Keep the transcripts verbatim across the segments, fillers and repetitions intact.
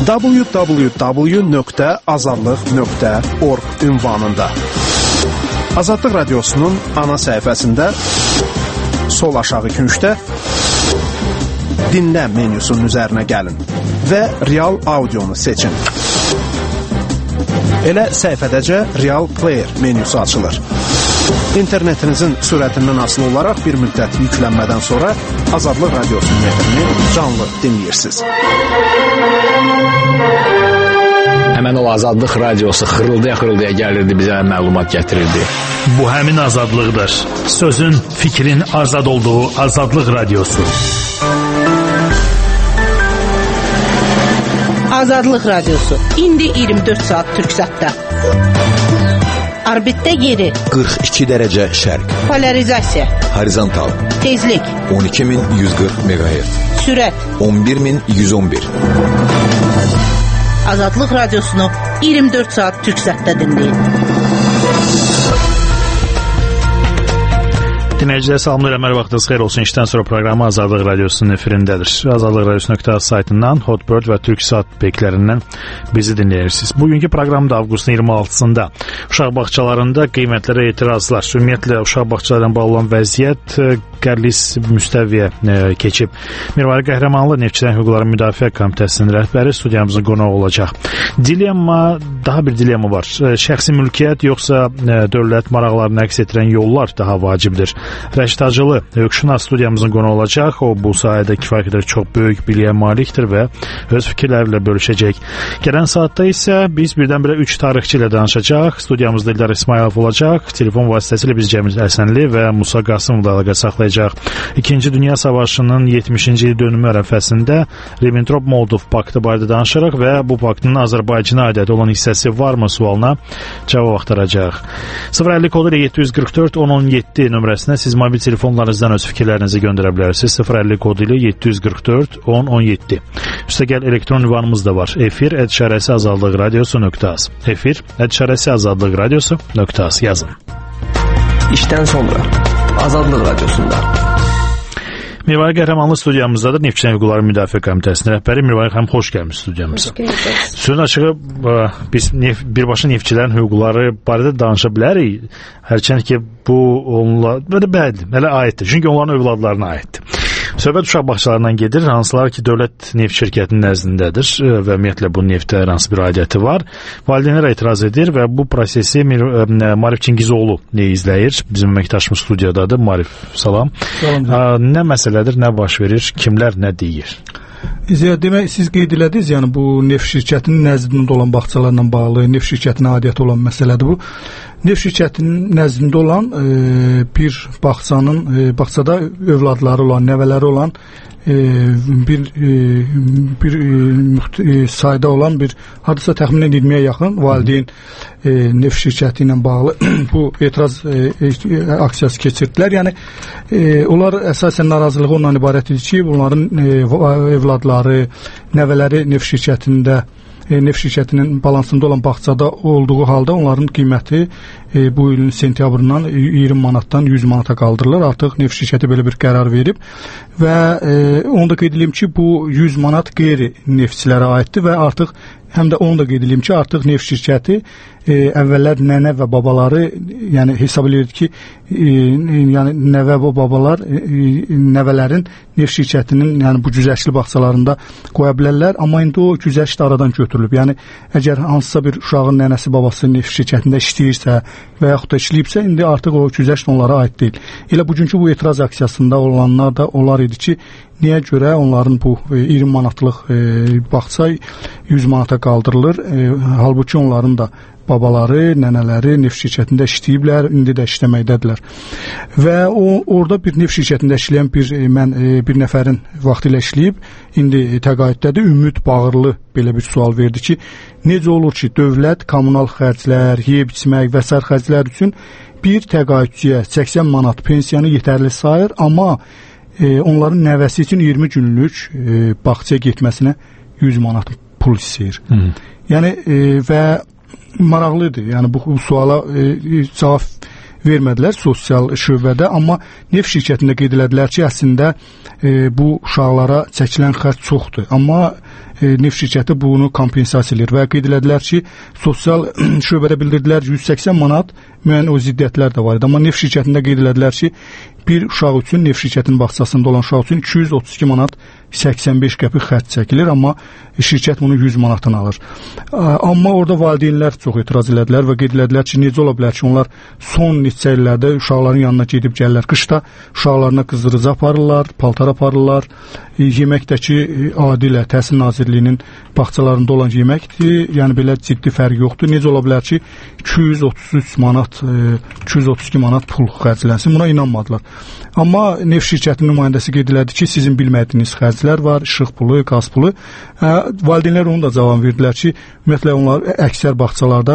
w w w nöqtə azadlıq nöqtə org ünvanında. Azadlıq Radiosu'nun ana səhifəsində sol aşağı küncdə dinlə menyusunun üzərinə gəlin və Real Audionu seçin. Elə səhifədəcə Real Player menyusu açılır. İnternetinizin sürətindən asılı olaraq bir müddət yüklənmədən sonra Azadlıq Radiosu'nun efrini canlı dinləyirsiniz. Həmən o Azadlıq Radiosu xırıldaya-xırıldaya gəlirdi, bizə məlumat gətirirdi. Bu həmin azadlıqdır. Sözün, fikrin azad olduğu Azadlıq Radiosu. Azadlıq Radiosu. İndi iyirmi dörd saat Türksatda. Orbitdə yeri qırx iki dərəcə şərq. Polarizasiya Horizontal tezlik on iki min yüz qırx meqahertz. Sürət on bir min yüz on bir. Azadlıq Radiosunu iyirmi dörd saat Türksatda dinləyin. Dinləyicilər salamlayıram, hər vaxtınız xeyir olsun. İşdən sonra proqramı Azadlıq Radiosu'nun efirindədir. Azadlıq Radiosu nöqtə az saytından, Hotbird və Türksat peklərindən bizi dinləyirsiniz. Bugünkü proqramda avqustun iyirmi altısında uşaq bağçalarında qiymətlərə etirazlar, ümumiyyətlə uşaq bağçalarından bağlı olan vəziyyət qərlis müstəviyə e, keçib. Mirvari Qəhrəmanlı Neftçilərin Hüquqları Müdafiə Komitəsinin rəhbəri studiyamızın qonağı olacaq. Dilemma, daha bir dilemma var. E, şəxsi mülkiyyət yoxsa e, dövlət maraqlarını əks etdirən yollar daha vacibdir. Rəşid Hacılı hüquqşünas studiyamızın qonağı olacaq. O bu sahədə kifayət qədər çox böyük biliyə malikdir və öz fikirlərlə bölüşəcək. Gələn saatda isə biz birdən-birə üç tarixçi ilə danışacaq. Studiyamızda İldar İsmayılov olacaq. Telefon vasitəsilə biz Cəmil Əsənli və Musa Qasımovla əlaqə saxlayacaq. İkinci Dünya Savaşının yetmişinci il dönümü ərəfəsində Ribbentrop-Molotov paktı barədə danışaraq və bu paktın Azərbaycana aidiyyəti olan hissəsi varmı sualına cavab axtaracaq. sıfır əlli kodu ilə yeddi yüz qırx dörd on on yeddi nömrəsinə siz mobil telefonlarınızdan öz fikirlərinizi göndərə bilərsiniz. sıfır əlli kodu ilə yeddi yüz qırx dörd on on yeddi. Üstəgəl elektron ünvanımız da var. Efir et şərəsi azadlıq radiosu nöqtə az. Efir et şərəsi azadlıq radiosu nöqtə az yazın. İşdən sonra Azadlıq Radiosunda. Mirvari Qəhrəmanlı studiyamızdadır. Neftçilərin Hüquqları Müdafiə Komitəsinin rəhbəri Mirvari xanım, xoş gəlmişsiniz studiyamıza. Sözün açığı biz nef, birbaşa neftçilərin hüquqları barədə danışa bilərik. Hərçənd ki bu onlara bəli, elə aiddir. Çünki onların övladlarına aiddir. Söhbət uşaq bağçalarından gedir, hansılar ki dövlət neft şirkətinin nəzdindədir və ümumiyyətlə bu neftə hər hansı bir aidiyyəti var. Valideynlər etiraz edir və bu prosesi Marif Çingizoğlu izləyir. Bizim əməkdaşımız studiyadadır. Marif, salam. Salam. Nə məsələdir, nə baş verir, kimlər nə deyir? Demək, siz qeyd elədiniz, yəni bu neft şirkətinin nəzdində olan bağçalarla bağlı, neft şirkətinə aidiyyəti olan məsələdir bu. Neft şirkətinin nəzdində olan e, bir bağçanın, e, bağçada övladları olan, nəvələri olan e, bir e, bir e, sayda olan bir, hardasa təxminən iyirmiyə yaxın valideyn e, neft şirkəti ilə bağlı bu etiraz e, e, aksiyası keçirdilər. Yəni e, onlar əsasən narazılığı ondan ibarət idi ki, bunların e, övladları, nəvələri neft şirkətində neft şirkətinin balansında olan bağçada olduğu halda onların qiyməti e, bu ilin sentyabrından iyirmi manatdan yüz manata qaldırılır. Artıq neft şirkəti belə bir qərar verib və e, onu da qeyd edeyim ki, bu yüz manat qeyri neftçilərə aiddir və artıq həm də onu da qeyd edeyim ki, artıq neft şirkəti e, əvvəllər nənə və babaları, yəni hesab edirdi ki, e, yəni nəvə və babalar e, nəvələrin neft şirkətinin, yəni bu güzəştli bağçalarında qoya bilərlər, amma indi o güzəşt aradan götürülüb. Yəni əgər hansısa bir uşağın nənəsi babası neft şirkətində işləyirsə və yaxud da işləyibsə, indi artıq o güzəşt onlara aid deyil. Elə bugünkü bu etiraz aksiyasında olanlar da onlar idi ki, niyə görə onların bu iyirmi manatlıq e, bağça yüz manata qaldırılır, e, halbuki onların da babaları, nənələri neft şirkətində işləyiblər, indi də işləməkdədirlər. Və o orada bir neft şirkətində işləyən bir mən bir nəfərin vaxtilə işləyib, indi təqaüddədir. Ümid Bağırlı belə bir sual verdi ki, necə olur ki, dövlət kommunal xərclər, yeyib içmək və sair xərclər üçün bir təqaüdçüyə səksən manat pensiyanı yetərli sayır, amma e, onların nəvəsi üçün iyirmi günlük e, bağçaya getməsinə yüz manat pul istəyir. Hı. Yəni e, və maraqlıdır. Yəni bu, bu suala e, cavab vermədilər sosial şöbədə, amma neft şirkətində qeyd elədilər ki, əslində e, bu uşaqlara çəkilən xərc çoxdur, amma e, neft şirkəti bunu kompensasiya edir və qeyd elədilər ki, sosial şöbədə bildirdilər yüz səksən manat müəyyən o ziddiyyətlər də var idi, amma neft şirkətində qeyd elədilər ki, bir uşaq üçün neft şirkətinin bağçasında olan uşaq üçün iki yüz otuz iki manat səksən beş qəpik xərc çəkilir, amma şirkət bunu yüz manatdan alır. Amma orada valideynlər çox etiraz elədilər və qeyd elədilər ki, necə ola bilər ki, onlar son neçə illərdə uşaqların yanına gedib gəlirlər. Qışda uşaqlarına qızdırıcı aparırlar, paltar aparırlar. Yeməkdəki adi ilə Təhsil Nazirliyinin bağçalarında olan yeməkdir. Yəni belə ciddi fərq yoxdur. Necə ola bilər ki, iki yüz otuz üç manat, iki yüz otuz iki manat pul xərclənsin? Buna inanmadılar. Amma neft şirkətinin nümayəndəsi qeyd elədi ki, sizin bilmədiyiniz xərclər var, işıq pulu, qaz pulu. Hə, valideynlər onu da cavab verdilər ki, ümumiyyətlə onlar əksər bağçalarda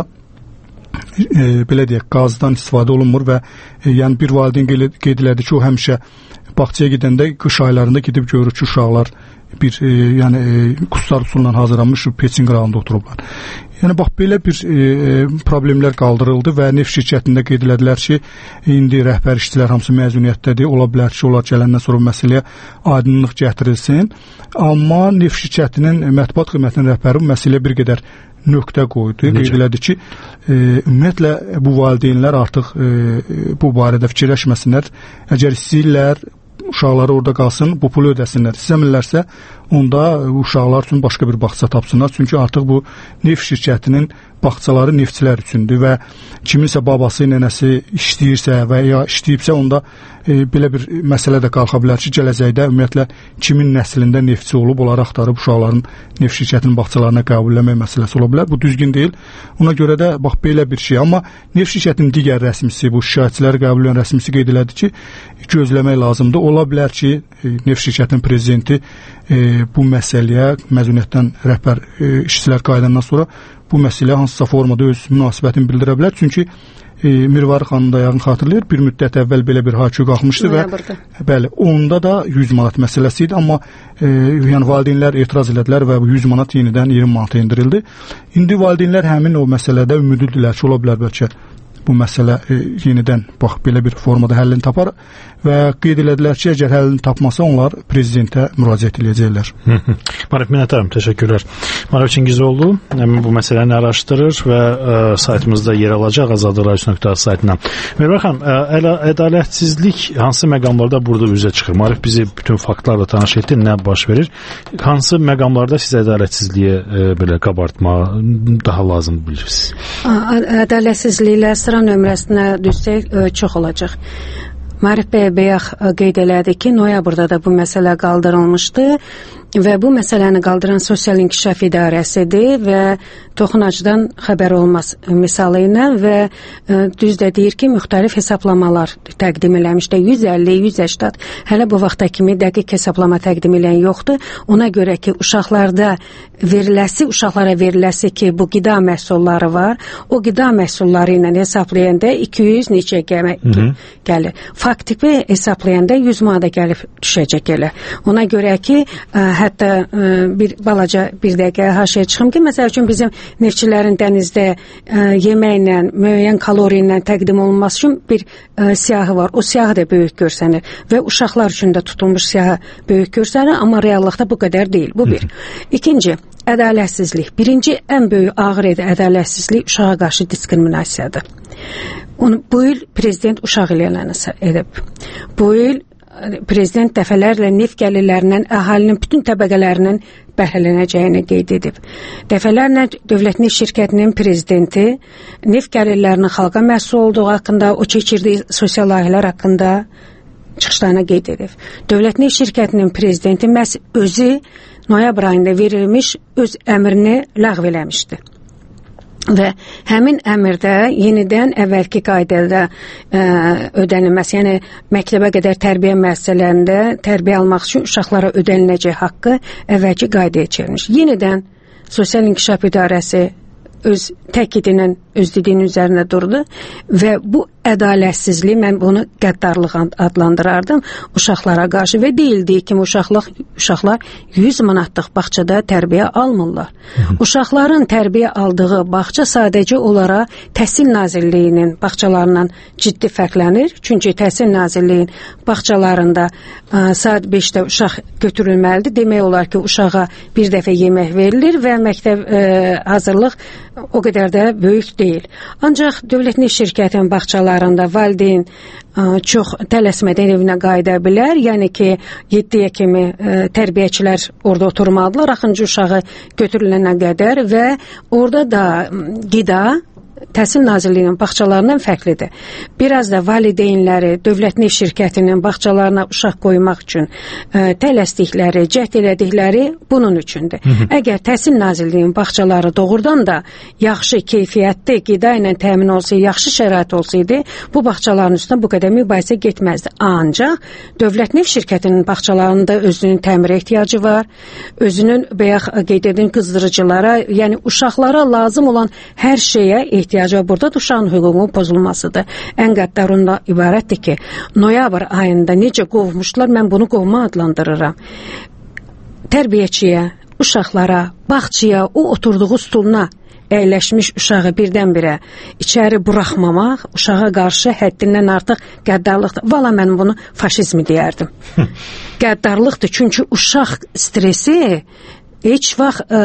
e, belə deyək, qazdan istifadə olunmur və e, yəni bir valideyn qeyd elədi ki, o həmişə bağçaya gedəndə qış aylarında gedib görür ki, uşaqlar bir e, yəni e, kurslar üsulundan hazırlanmış peçin qırağında oturublar. Yəni bax belə bir e, problemlər qaldırıldı və neft şirkətində qeyd elədilər ki, indi rəhbər işçilər hamısı məzuniyyətdədir. Ola bilər ki, onlar gələndən sonra məsələyə aydınlıq gətirilsin. Amma neft şirkətinin mətbuat xidmətinin rəhbəri bu məsələyə bir qədər nöqtə qoydu. Qeyd elədi ki, e, ümumiyyətlə bu valideynlər artıq e, bu barədə fikirləşməsinlər. Əgər istəyirlər uşaqları orada qalsın, bu pulu ödəsinlər. İstəmirlərsə, onda uşaqlar üçün başqa bir bağça tapsınlar. Çünki artıq bu neft şirkətinin bağçaları neftçilər üçündür və kiminsə babası, nənəsi işləyirsə və ya işləyibsə, onda e, belə bir məsələ də qalxa bilər ki, gələcəkdə ümumiyyətlə kimin nəslində neftçi olub, onları axtarıb uşaqların neft şirkətinin bağçalarına qəbulləmək məsələsi ola bilər. Bu düzgün deyil. Ona görə də bax belə bir şey. Amma neft şirkətinin digər rəsmisi, bu şikayətçiləri qəbul edən rəsmisi qeyd elədi ki, gözləmək lazımdır. Ola bilər ki, e, neft şirkətinin prezidenti e, bu məsələyə məzuniyyətdən rəhbər e, işçilər qayıdandan sonra bu məsələyə hansısa formada öz münasibətini bildirə bilər. Çünki e, Mirvari xanım da yəqin xatırlayır, bir müddət əvvəl belə bir hakimə qalxmışdı və bəli, onda da yüz manat məsələsi idi, amma e, yəni valideynlər etiraz elədilər və bu yüz manat yenidən iyirmi manata endirildi. İndi valideynlər həmin o məsələdə ümidlidirlər ki, ola bilər bəlkə bu məsələ e, yenidən bax belə bir formada həllini tapar və qeyd elədilər ki, əgər həllini tapmasa onlar prezidentə müraciət edəcəklər. Marif minnətdaram, təşəkkürlər. Marif Çingizoğlu həmin bu məsələni araşdırır və ə, saytımızda yer alacaq azadlıq radiosu nöqtə az saytından. Mərvə xanım, ə, ədalətsizlik hansı məqamlarda burada üzə çıxır? Marif bizi bütün faktlarla tanış etdi, nə baş verir? Hansı məqamlarda siz ədalətsizliyə ə, belə qabartma daha lazım bilirsiniz? Ədalətsizliklə sıra nömrəsinə düşsək ə, çox olacaq. Marif bəy bayaq qeyd elədi ki, noyabrda da bu məsələ qaldırılmışdı və bu məsələni qaldıran Sosial İnkişaf İdarəsidir və toxunacdan xəbər olmaz misalı ilə və ə, düz də deyir ki, müxtəlif hesablamalar təqdim eləmişdi. yüz əlli, yüz səksən hələ bu vaxta kimi dəqiq hesablama təqdim eləyən yoxdur. Ona görə ki, uşaqlarda veriləsi, uşaqlara veriləsi ki, bu qida məhsulları var. O qida məhsulları ilə hesablayanda iki yüz neçə gəlir. Faktipi hesablayanda yüz manata gəlib düşəcək elə. Ona görə ki, ə, hətta ə, bir balaca bir dəqiqə haşiyə çıxım ki, məsəl üçün bizim neftçilərin dənizdə ə, yeməklə, müəyyən kalori ilə təqdim olunması üçün bir ə, siyahı var. O siyahı da böyük görsənir və uşaqlar üçün də tutulmuş siyahı böyük görsənir, amma reallıqda bu qədər deyil. Bu bir. İkinci, ədalətsizlik. Birinci, ən böyük ağır ədalətsizlik uşağa qarşı diskriminasiyadır. Onu, bu il prezident uşaq ilələni edib. Bu il prezident dəfələrlə neft gəlirlərindən əhalinin bütün təbəqələrinin bəhrələnəcəyini qeyd edib. Dəfələrlə Dövlət Neft Şirkətinin prezidenti neft gəlirlərinin xalqa məsul olduğu haqqında, o keçirdiyi sosial layihələr haqqında çıxışlarına qeyd edib. Dövlət Neft Şirkətinin prezidenti məhz özü noyabr ayında verilmiş öz əmrini ləğv eləmişdi. Və həmin əmrdə yenidən əvvəlki qaydada ə, ödənilməsi, yəni məktəbə qədər tərbiyə müəssisələrində tərbiyə almaq üçün uşaqlara ödəniləcək haqqı əvvəlki qaydaya çevrilmiş. Yenidən Sosial İnkişaf İdarəsi öz təkidinin, öz dediyinin üzərində durdu və bu ədalətsizlik, mən bunu qəddarlıq adlandırardım uşaqlara qarşı və deyildiyi kimi uşaqlıq uşaqlar yüz manatlıq bağçada tərbiyə almırlar. Hı-hı. Uşaqların tərbiyə aldığı bağça sadəcə olaraq Təhsil Nazirliyinin bağçalarından ciddi fərqlənir. Çünki Təhsil Nazirliyinin bağçalarında ə, saat beşdə uşaq götürülməlidir. Demək olar ki, uşağa bir dəfə yemək verilir və məktəb ə, hazırlıq o qədər də böyük deyil. Ancaq Dövlət Neft şirkətinin bağçalarında valideyn ə, çox tələsmədən evinə qayıda bilər. Yəni ki, yeddiyə kimi ə, tərbiyəçilər orada oturmalıdırlar, axıncı uşağı götürülənə qədər və orada da qida Təhsil Nazirliyinin bağçalarından fərqlidir. Biraz da valideynləri Dövlət Neft şirkətinin bağçalarına uşaq qoymaq üçün ə, tələsdikləri, cəhd elədikləri bunun üçündür. Hı -hı. Əgər Təhsil Nazirliyinin bağçaları doğrudan da yaxşı keyfiyyətli qida ilə təmin olsaydı, yaxşı şərait olsaydı, bu bağçaların üstünə bu qədər mübahisə getməzdi. Ancaq Dövlət Neft şirkətinin bağçalarında özünün təmirə ehtiyacı var, özünün bayaq qeyd edin qızdırıcılara, yəni uşaqlara lazım olan hər şeyə ehtiyacı var. Burada uşağın hüququnun pozulmasıdır. Ən qəddar ondan ibarətdir ki, noyabr ayında necə qovmuşlar, mən bunu qovma adlandırıram. Tərbiyəçiyə, uşaqlara, bağçaya, o oturduğu stuluna əyləşmiş uşağı birdən-birə içəri buraxmamaq, uşağa qarşı həddindən artıq qəddarlıqdır. Valla mən bunu faşizmi deyərdim. Qəddarlıqdır, çünki uşaq stresi heç vaxt ə,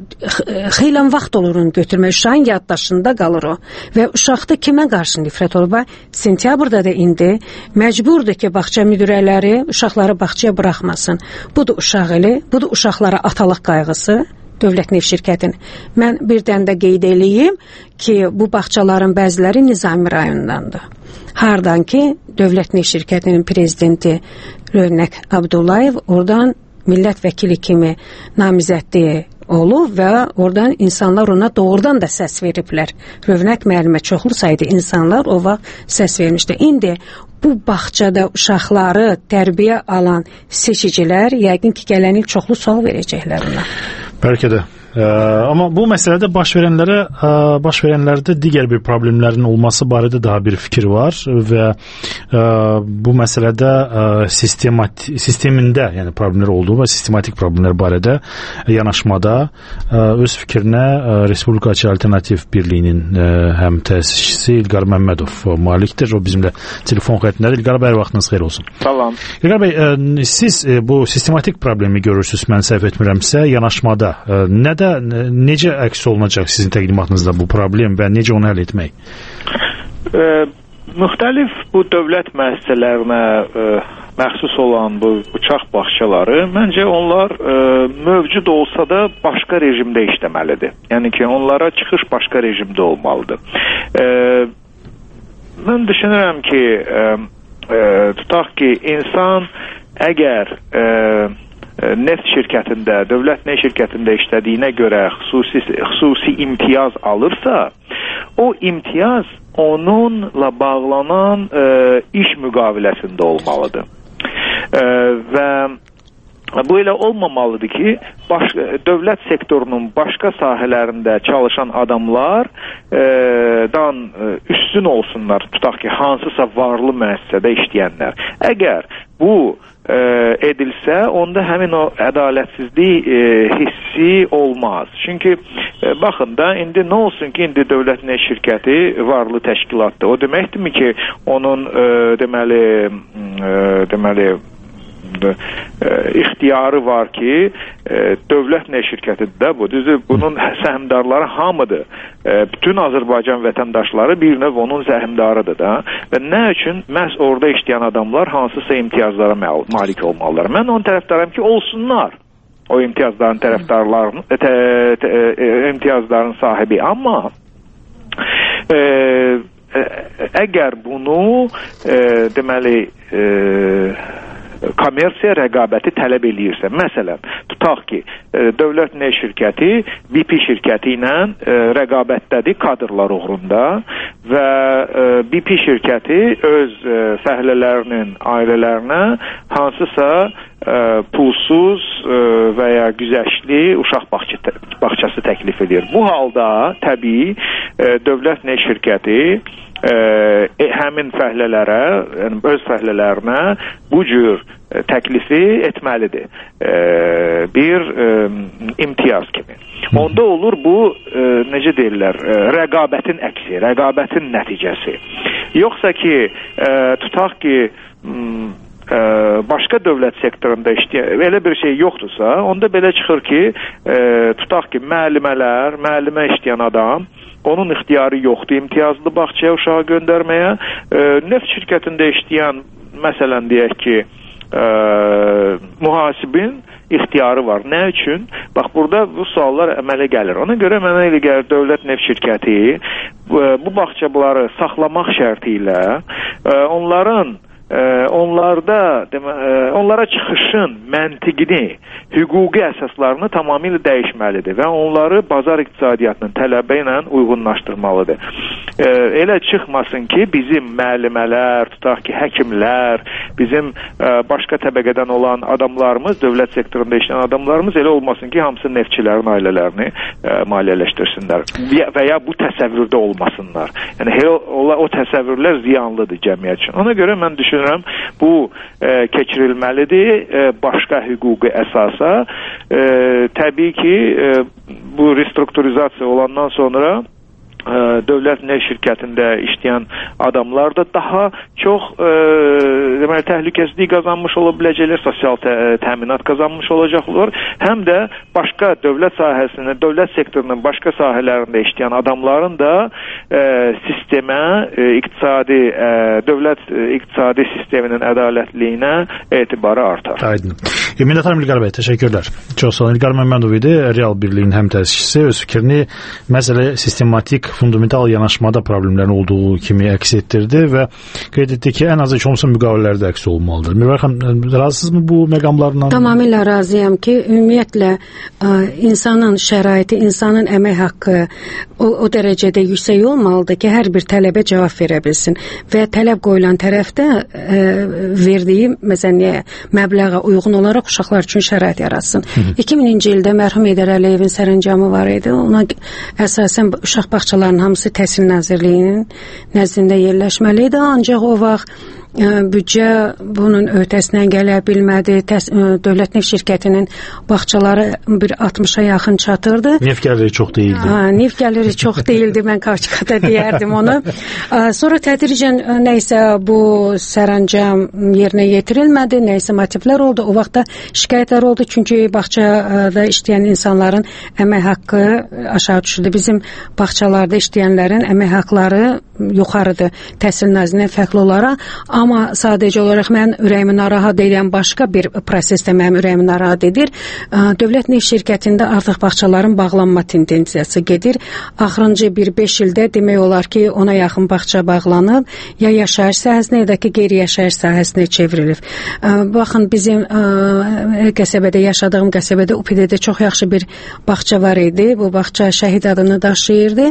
xeylən vaxt olur onu götürmək. Uşağın yaddaşında qalır o. Və uşaqda kimə qarşı nifrət olur? Sentyabrda da indi məcburdur ki, bağça müdirələri uşaqları bağçaya buraxmasın. Budur uşaq eli, budur uşaqlara atalıq qayğısı. Dövlət Neft şirkətinin. Mən birdən də qeyd eləyim ki, bu bağçaların bəziləri Nizami rayonundandır. Hardan ki, Dövlət Neft şirkətinin prezidenti Rövnək Abdullayev oradan millət vəkili kimi namizədliyi olub və oradan insanlar ona doğrudan da səs veriblər. Rövnək müəllimə çoxlu sayda insanlar o vaxt səs vermişdi. İndi bu bağçada uşaqları tərbiyə alan seçicilər yəqin ki, gələn il çoxlu sual verəcəklər ona. Bəlkə də. Ə, amma bu məsələdə baş verənlərə ə, baş verənlərdə digər bir problemlərin olması barədə daha bir fikir var və ə, bu məsələdə ə, sistemat sistemində, yəni problemlər olduğu və sistematik problemlər barədə yanaşmada ə, öz fikrinə ə, Respublikaçı Alternativ Birliyinin ə, həm təsisçisi İlqar Məmmədov malikdir. O bizimlə telefon xəttindədir. İlqar bəy, vaxtınız xeyir olsun. Salam. İlqar bəy, ə, siz ə, bu sistematik problemi görürsünüz, mən səhv etmirəmsə, yanaşmada ə, nə də necə əks olunacaq sizin təqdimatınızda bu problem və necə onu həll etmək? E, müxtəlif bu dövlət müəssisələrinə e, məxsus olan bu uçaq bağçaları, məncə onlar e, mövcud olsa da başqa rejimdə işləməlidir. Yəni ki, onlara çıxış başqa rejimdə olmalıdır. E, mən düşünürəm ki, e, e, tutaq ki, insan əgər e, neft şirkətində, dövlət neft şirkətində işlədiyinə görə xüsusi, xüsusi imtiyaz alırsa, o imtiyaz onunla bağlanan e, iş müqaviləsində olmalıdır. E, və bu elə olmamalıdır ki, baş, dövlət sektorunun başqa sahələrində çalışan adamlar e, dan e, üstün olsunlar, tutaq ki, hansısa varlı müəssisədə işləyənlər. Əgər bu e, edilsə, onda həmin o ədalətsizlik e, hissi olmaz. Çünki e, baxın da, indi nə olsun ki, indi dövlət neft şirkəti varlı təşkilatdır. O deməkdirmi ki, onun e, deməli, e, deməli, E, ixtiyarı var ki, e, dövlət neft şirkətidir də bu. Düzdür, bunun səhmdarları hamıdır. E, bütün Azərbaycan vətəndaşları bir növ onun səhmdarıdır da. Və nə üçün məhz orada işləyən adamlar hansısa imtiyazlara malik olmalılar. Mən onun tərəfdarım ki, olsunlar. O imtiyazların tərəfdarlarının te, te, e, imtiyazların sahibi. Amma e, e, əgər bunu e, deməli e, kommersiya rəqabəti tələb eləyirsə, məsələn, tutaq ki, dövlət neft şirkəti B P şirkəti ilə rəqabətdədir kadrlar uğrunda və B P şirkəti öz fəhlələrinin ailələrinə hansısa pulsuz və ya güzəştli uşaq bağçası təklif edir. Bu halda təbii dövlət neft şirkəti e, həmin fəhlələrə, yəni öz fəhlələrinə bu cür e, təklifi etməlidir. E, bir e, imtiyaz kimi. Onda olur bu e, necə deyirlər, e, rəqabətin əksi, rəqabətin nəticəsi. Yoxsa ki, e, tutaq ki, m, e, başqa dövlət sektorunda işləyən elə bir şey yoxdursa, onda belə çıxır ki, e, tutaq ki, müəllimələr, müəllimə işləyən adam, onun ixtiyarı yoxdur imtiyazlı bağçaya uşağı göndərməyə. E, neft şirkətində işləyən, məsələn deyək ki, e, mühasibin ixtiyarı var. Nə üçün? Bax, burada bu suallar əmələ gəlir. Ona görə mənə elə gəlir, dövlət neft şirkəti bu, bu bağçaları saxlamaq şərti ilə e, onların e, onlarda demə, e, onlara çıxışın məntiqini, hüquqi əsaslarını tamamilə dəyişməlidir və onları bazar iqtisadiyyatının tələbə ilə uyğunlaşdırmalıdır. E, elə çıxmasın ki, bizim müəllimələr, tutaq ki, həkimlər, bizim e, başqa təbəqədən olan adamlarımız, dövlət sektorunda işləyən adamlarımız elə olmasın ki, hamısı neftçilərin ailələrini e, maliyyələşdirsinlər və ya bu təsəvvürdə olmasınlar. Yəni o, o təsəvvürlər ziyanlıdır cəmiyyət üçün. Ona görə mən düşünürəm, bu e, keçirilməlidir e, başqa hüquqi əsasa. E, təbii ki, e, bu restrukturizasiya olandan sonra e, dövlət neft şirkətində işləyən adamlar da daha çox e, deməli, təhlükəsizlik qazanmış ola biləcəklər, sosial tə, təminat qazanmış olacaqlar. Həm də başqa dövlət sahəsində, dövlət sektorunun başqa sahələrində işləyən adamların da e, sistemə, e, iqtisadi, e, dövlət e, iqtisadi sisteminin ədalətliyinə etibarı artar. Aydın. Minnətdaram İlqar bəy, təşəkkürlər. Çox sağ olun. İlqar Məmmədov idi, Real Birliyin həm təşkiçisi, öz fikrini məsələ sistematik, fundamental yanaşmada problemlərin olduğu kimi əks etdirdi və qeyd etdi ki, ən azı heç olmasa müqavilələrdə əks olmalıdır. Mirvər xanım, razısınızmı bu məqamlarla? Tamamilə razıyam ki, ümumiyyətlə ə, insanın şəraiti, insanın əmək haqqı o, o dərəcədə yüksək olmalıdır ki, hər bir tələbə cavab verə bilsin və tələb qoyulan tərəfdə ə, verdiyi məsələn, məbləğə uyğun olaraq uşaqlar üçün şərait yaratsın. iki mininci ildə mərhum Heydər Əliyevin sərəncamı var idi. Ona əsasən uşaq bağçalarının hamısı Təhsil Nazirliyinin nəzdində yerləşməli idi. Ancaq o vaxt büdcə bunun öhdəsindən gələ bilmədi. Təs Dövlət Neft Şirkətinin bağçaları bir altmışa yaxın çatırdı. Neft gəliri çox deyildi. Ha, neft gəliri çox deyildi. Mən Kavçıqada deyərdim onu. Sonra tədricən nəysə bu sərəncam yerinə yetirilmədi. Nəysə motivlər oldu. O vaxtda şikayətlər oldu. Çünki bağçada işləyən insanların əmək haqqı aşağı düşürdü. Bizim bağçalarda işləyənlərin əmək haqqları yuxarıdır. Təhsil Nazirliyindən fərqli olaraq. Amma sadəcə olaraq mən ürəyimi narahat edən başqa bir prosesdə mənim ürəyimi narahat edir. Dövlət Neft Şirkətində artıq bağçaların bağlanma tendensiyası gedir. Axırıncı bir beş ildə demək olar ki, ona yaxın bağça bağlanıb, ya yaşayış sahəsinə, ya da ki, qeyri-yaşayış sahəsinə çevrilib. Baxın, bizim qəsəbədə, yaşadığım qəsəbədə U P D-də çox yaxşı bir bağça var idi. Bu bağça şəhid adını daşıyırdı.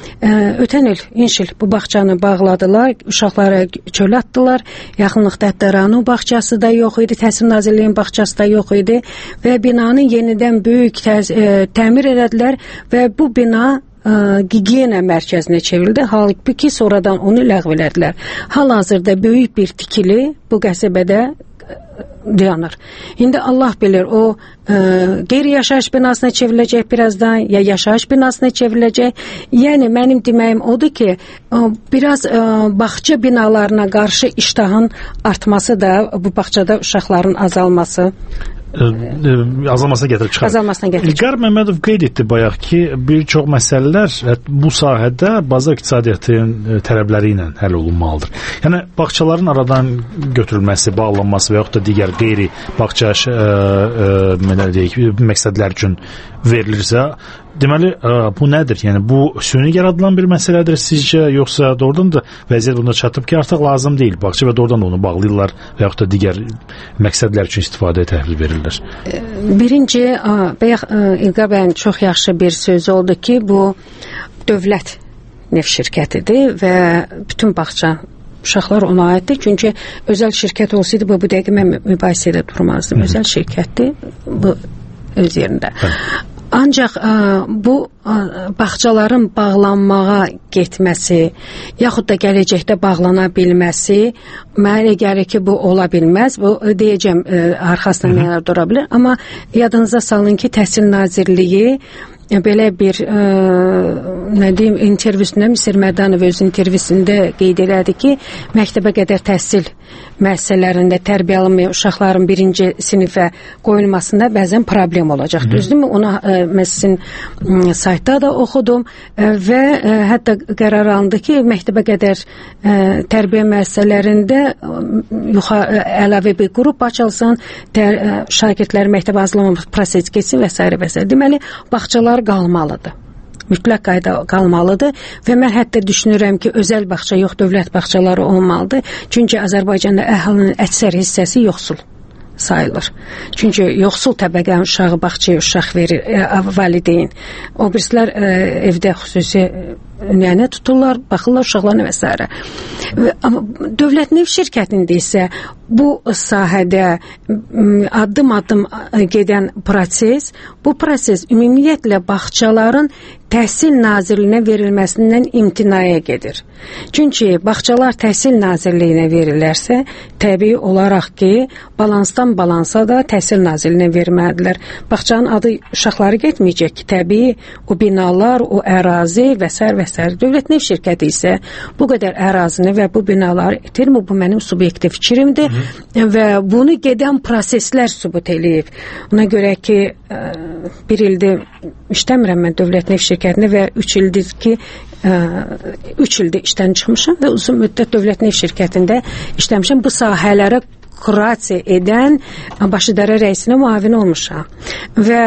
Ötən il, inş il bu bağçanı bağladılar, uşaqları çölə atdılar. Yaxınlıqda hətta Ranu bağçası da yox idi, Təhsil Nazirliyinin bağçası da yox idi və binanı yenidən böyük təz, e, təmir elədilər və bu bina gigiyena mərkəzinə çevrildi. Halbuki sonradan onu ləğv elədilər. Hal-hazırda böyük bir tikili bu qəsəbədə dayanır. İndi Allah bilir, o e, qeyri-yaşayış binasına çevriləcək birazdan, ya yaşayış binasına çevriləcək. Yəni, mənim deməyim odur ki, e, biraz e, bağça binalarına qarşı iştahın artması da, bu bağçada uşaqların azalması azalmasına gətirib çıxar. Azalmasına gətirib çıxar. İlqar Məmmədov qeyd etdi bayaq ki, bir çox məsələlər bu sahədə bazar iqtisadiyyatının tələbləri ilə həll olunmalıdır. Yəni, bağçaların aradan götürülməsi, bağlanması və yaxud da digər qeyri bağça məqsədlər üçün verilirsə, deməli, bu nədir? Yəni, bu süni yaradılan bir məsələdir sizcə, yoxsa doğrudan da vəziyyət bunda çatıb ki, artıq lazım deyil bağça və doğrudan da onu bağlayırlar və yaxud da digər məqsədlər üçün istifadəyə təhvil verirlər? Birinci, bayaq İlqar bəyin çox yaxşı bir sözü oldu ki, bu dövlət neft şirkətidir və bütün bağça uşaqlar ona aiddir. Çünki özəl şirkət olsaydı, bu, bu dəqiqə mən mübahisədə durmazdım. Özəl şirkətdir, bu öz yerində. Hə. Ancaq ə, bu ə, bağçaların bağlanmağa getməsi, yaxud da gələcəkdə bağlana bilməsi mənə elə gəlir ki, bu ola bilməz. Bu deyəcəm, ə, arxasında nələr dura bilər. Amma yadınıza salın ki, Təhsil Nazirliyi belə bir ə, nə deyim, intervyusunda Misir Mədanov öz intervyusunda qeyd elədi ki, məktəbə qədər təhsil müəssisələrində tərbiyə alınmayan uşaqların birinci sinifə qoyulmasında bəzən problem olacaq. Düzdürmü? Onu ə, mən sizin ə, saytda da oxudum ə, və ə, hətta qərar alındı ki, məktəbə qədər ə, tərbiyə müəssisələrində yuxarı əlavə bir qrup açılsın, tər, ə, şagirdlər məktəbə hazırlanma prosesi keçsin və s. və s. Deməli, bağçalar qalmalıdır. Mütləq qayda qalmalıdır və mən hətta düşünürəm ki, özəl bağça yox, dövlət bağçaları olmalıdır. Çünki Azərbaycanda əhalinin əksər hissəsi yoxsul sayılır. Çünki yoxsul təbəqənin uşağı bağçaya uşaq verir, ə, valideyn. O birislər ə, evdə xüsusi yəni tuturlar, baxırlar uşaqlarına və s. Amma dövlət neft şirkətində isə bu sahədə addım-addım gedən proses, bu proses ümumiyyətlə bağçaların Təhsil Nazirliyinə verilməsindən imtinaya gedir. Çünki bağçalar Təhsil Nazirliyinə verilərsə, təbii olaraq ki, balansdan balansa da Təhsil Nazirliyinə verməlidirlər. Bağçanın adı uşaqları getməyəcək ki, təbii o binalar, o ərazi və s. və s. Dövlət neft şirkəti isə bu qədər ərazini və bu binaları itirmir. Bu mənim subyektiv fikrimdir. Hı. Və bunu gedən proseslər sübut eləyib. Ona görə ki, bir ildir işləmirəm mən dövlət neft şirkətində və üç ildir ki, üç ildir işdən çıxmışam və uzun müddət dövlət neft şirkətində işləmişəm. Bu sahələrə kurasiya edən Başıdərə rəisinə müavin olmuşam. Və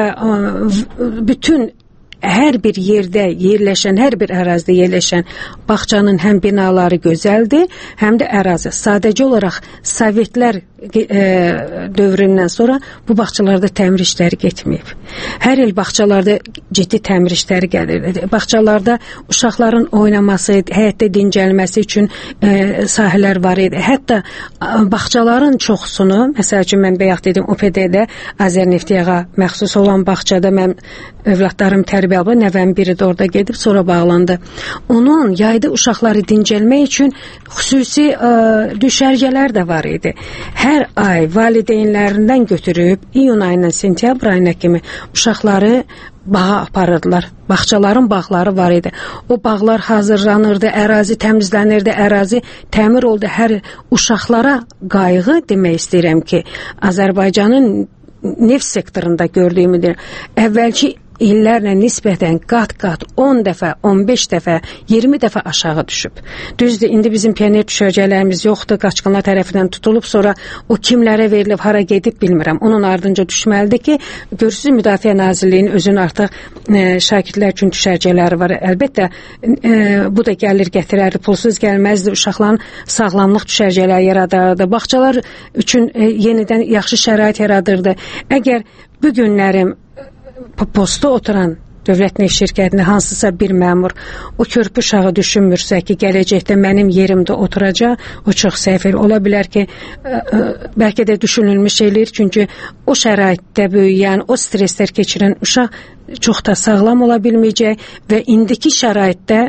bütün hər bir yerdə yerləşən, hər bir ərazidə yerləşən bağçanın həm binaları gözəldir, həm də ərazi. Sadəcə olaraq Sovetlər e, dövründən sonra bu bağçalarda təmir işləri getməyib. Hər il bağçalarda ciddi təmir işləri gəlir. Bağçalarda uşaqların oynaması, həyətdə dincəlməsi üçün e, sahələr var idi. Hətta bağçaların çoxsunu, məsəl üçün mən bayaq dedim, O P D-də Azərneftiyağa məxsus olan bağçada mən övladlarım tərbiyə alıb, nəvəm biri də orada gedib, sonra bağlandı. Onun yayda uşaqları dincəlmək üçün xüsusi ə, düşərgələr də var idi. Hər ay valideynlərindən götürüb iyun ayından sentyabr ayına kimi uşaqları bağa aparırdılar. Bağçaların bağları var idi. O bağlar hazırlanırdı, ərazi təmizlənirdi, ərazi təmir oldu. Hər uşaqlara qayğı demək istəyirəm ki, Azərbaycanın neft sektorunda gördüyümüdür. Əvvəlki illərlə nisbətən qat-qat on dəfə, on beş dəfə, iyirmi dəfə aşağı düşüb. Düzdür, indi bizim pioner düşərgələrimiz yoxdur, qaçqınlar tərəfindən tutulub, sonra o kimlərə verilib, hara gedib bilmirəm. Onun ardınca düşməlidir ki, görürsünüz, Müdafiə Nazirliyinin özünün artıq e, şagirdlər üçün düşərgələri var. Əlbəttə, e, bu da gəlir gətirərdi, pulsuz gəlməzdi, uşaqların sağlamlıq düşərgələri yaradardı, bağçalar üçün e, yenidən yaxşı şərait yaradırdı. Əgər bu günlərim posta oturan dövlət neft şirkətində hansısa bir məmur o körpü uşağı düşünmürsə ki, gələcəkdə mənim yerimdə oturacaq, o çox səhv ola bilər ki, ə, ə, bəlkə də düşünülmüş eləyir, çünki o şəraitdə böyüyən, o streslər keçirən uşaq çox da sağlam ola bilməyəcək və indiki şəraitdə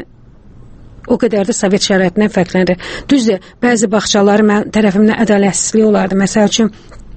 o qədər də Sovet şəraitindən fərqlənir. Düzdür, bəzi bağçaları mən tərəfimdən ədalətsizlik olardı. Məsəl üçün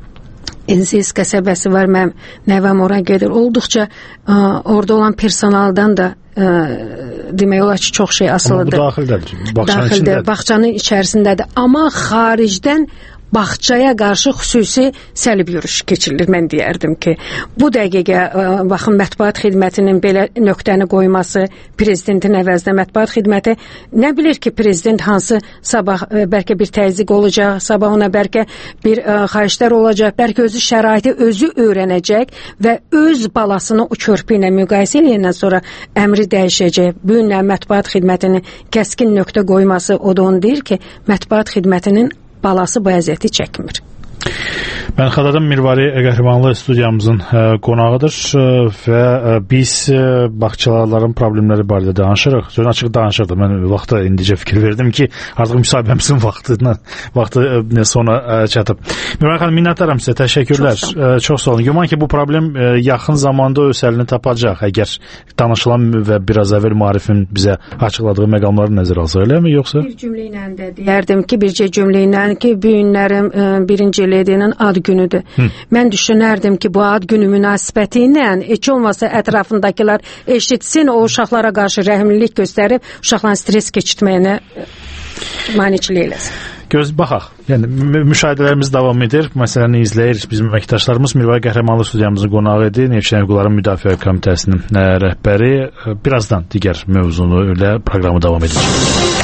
Enzis qəsəbəsi var, mənim nəvəm ora gedir. Olduqca ə, orada olan personaldan da ə, demək olar ki, çox şey asılıdır. Amma bu daxildədir. Bağçanın daxildə, içindədir. Bağçanın içərisindədir. Amma xaricdən bağçaya qarşı xüsusi səlib yürüyüş keçirilir, mən deyərdim ki. Bu dəqiqə, baxın, mətbuat xidmətinin belə nöqtəni qoyması, prezidentin əvəzinə mətbuat xidməti nə bilir ki, prezident hansı sabah bəlkə bir təzyiq olacaq, sabah ona bəlkə bir ə, xahişlər olacaq, bəlkə özü şəraiti özü öyrənəcək və öz balasını o körpü ilə müqayisə eləyəndən sonra əmri dəyişəcək. Bu günlə mətbuat xidmətinin kəskin nöqtə qoyması o da onu deyir ki, mətbuat xidmətinin balası bu əziyyəti çəkmir. Mən xatırladım, Mirvari Qəhrəmanlı studiyamızın ə, qonağıdır ə, və ə, biz ə, bağçaların problemləri barədə danışırıq. Sözün açıq danışırdı. Mən vaxta indicə fikir verdim ki, artıq müsahibəmizin vaxtına, vaxtı ə, sona ə, çatıb. Mirvari xanım, minnətdaram sizə, təşəkkürlər. Çox sağ olun. Ə, çox sağ olun. Güman ki, bu problem ə, yaxın zamanda öz əlini tapacaq. Əgər danışılan və biraz əvvəl Maarifin bizə açıqladığı məqamları nəzərə alsaq, eləmi, yoxsa? Bir cümlə ilə də deyərdim ki, bircə cümlə ilə ki, bu günlərin ə, birinci ledinin ad günüdür. Hı. Mən düşünərdim ki, bu ad günü münasibəti ilə heç olmasa ətrafındakılar eşitsin, o uşaqlara qarşı rəhimlilik göstərib uşaqların stres keçirtməyinə maniçilik eləsin. Göz baxaq. Yəni müşahidələrimiz davam edir. Məsələni izləyir bizim əməkdaşlarımız. Mirvari Qəhrəmanlı studiyamızın qonağı idi. Neftçi Hüquqların Müdafiə Komitəsinin rəhbəri. Birazdan digər mövzunu ilə proqramı davam edəcək.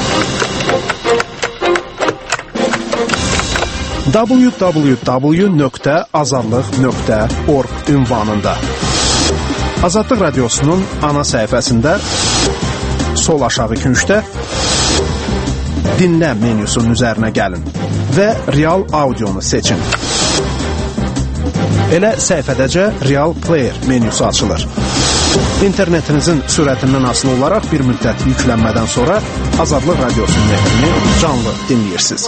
w w w nöqtə azadlıq nöqtə org ünvanında Azadlıq Radiosunun ana səhifəsində sol aşağı küncdə dinlə menyusunun üzərinə gəlin və real audionu seçin. Elə səhifədəcə Real Player menyusu açılır. İnternetinizin sürətindən asılı olaraq bir müddət yüklənmədən sonra Azadlıq Radiosunun efrini canlı dinləyirsiniz.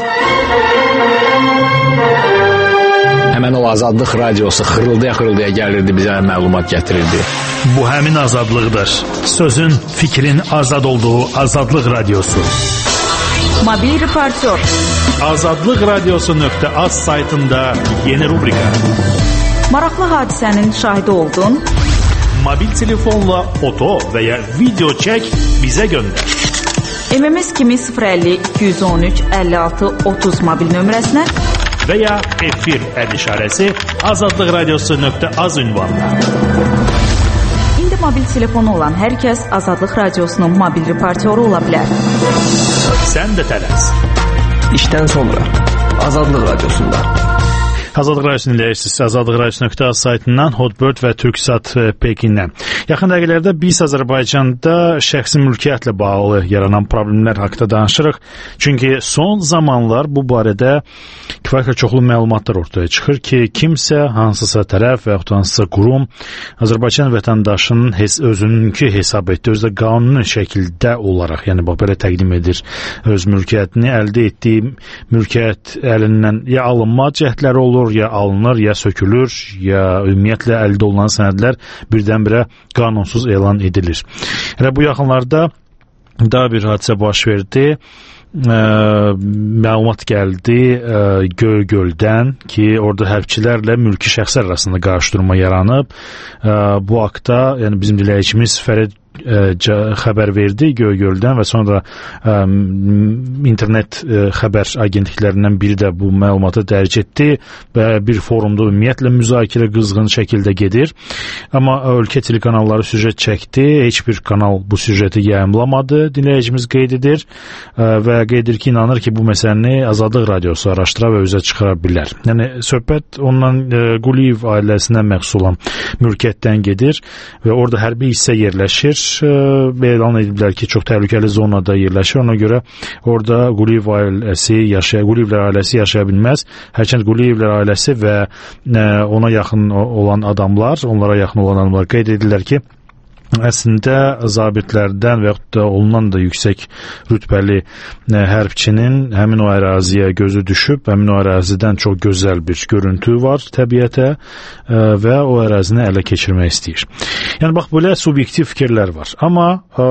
Həmən o Azadlıq Radiosu xırıldaya-xırıldaya gəlirdi, bizə məlumat gətirirdi. Bu həmin azadlıqdır. Sözün, fikrin azad olduğu Azadlıq Radiosu. Mobil reportör. azadlıq radiosu nöqtə az saytında yeni rubrika. Maraqlı hadisənin şahidi oldun. Mobil telefonla foto və ya video çək, bizə göndər. M M S kimi sıfır əlli iki yüz on üç əlli altı otuz mobil nömrəsinə və ya efir əd işarəsi azadlıq radiosu nöqtə az ünvanına. İndi mobil telefonu olan hər kəs Azadlıq Radiosunun mobil reportyoru ola bilər. Sən də tələs. İşdən sonra Azadlıq Radiosunda. Azadlıq Radiosunu dinləyirsiniz. Azadlıq Radiosu nöqtə az saytından, Hotbird və Türksat Pekindən. Yaxın dəqiqələrdə biz Azərbaycanda şəxsi mülkiyyətlə bağlı yaranan problemlər haqqında danışırıq. Çünki son zamanlar bu barədə kifayət çoxlu məlumatlar ortaya çıxır ki, kimsə, hansısa tərəf və yaxud hansısa qurum Azərbaycan vətəndaşının hes özününki hesab etdi, özü də qanuni şəkildə olaraq, yəni bax belə təqdim edir öz mülkiyyətini, əldə etdiyi mülkiyyət əlindən ya alınma cəhdləri olur, ya alınır, ya sökülür, ya ümumiyyətlə əldə olunan sənədlər birdən-birə qanunsuz elan edilir. Elə bu yaxınlarda daha bir hadisə baş verdi. Ə, məlumat gəldi ə, Göygöldən ki, orada hərbçilərlə mülki şəxslər arasında qarşıdurma yaranıb. Ə, bu haqda, yəni bizim dinləyicimiz Fərid ə, xəbər verdi Göygöldən və sonra ə, internet ə, xəbər agentliklərindən biri də bu məlumatı dərc etdi və bir forumda ümumiyyətlə müzakirə qızğın şəkildə gedir. Amma ölkə telekanalları süjet çəkdi, heç bir kanal bu süjeti yayımlamadı, dinləyicimiz qeyd edir ə, və qeyd edir ki, inanır ki, bu məsələni Azadlıq Radiosu araşdıra və özə çıxara bilər. Yəni, söhbət ondan e, Quliyev ailəsinə məxsus olan mülkiyyətdən gedir və orada hərbi hissə yerləşir e, və elan ediblər ki, çox təhlükəli zonada yerləşir. Ona görə orada Quliyev ailəsi yaşaya, Quliyevlər ailəsi yaşaya bilməz. Hərçənd Quliyevlər ailəsi və e, ona yaxın olan adamlar, onlara yaxın olan adamlar qeyd edirlər ki, əslində zabitlərdən və yaxud da olunan da yüksək rütbəli ə, hərbçinin həmin o əraziyə gözü düşüb, həmin o ərazidən çox gözəl bir görüntü var təbiətə ə, və o ərazini ələ keçirmək istəyir. Yəni, bax, belə subyektiv fikirlər var. Amma ə,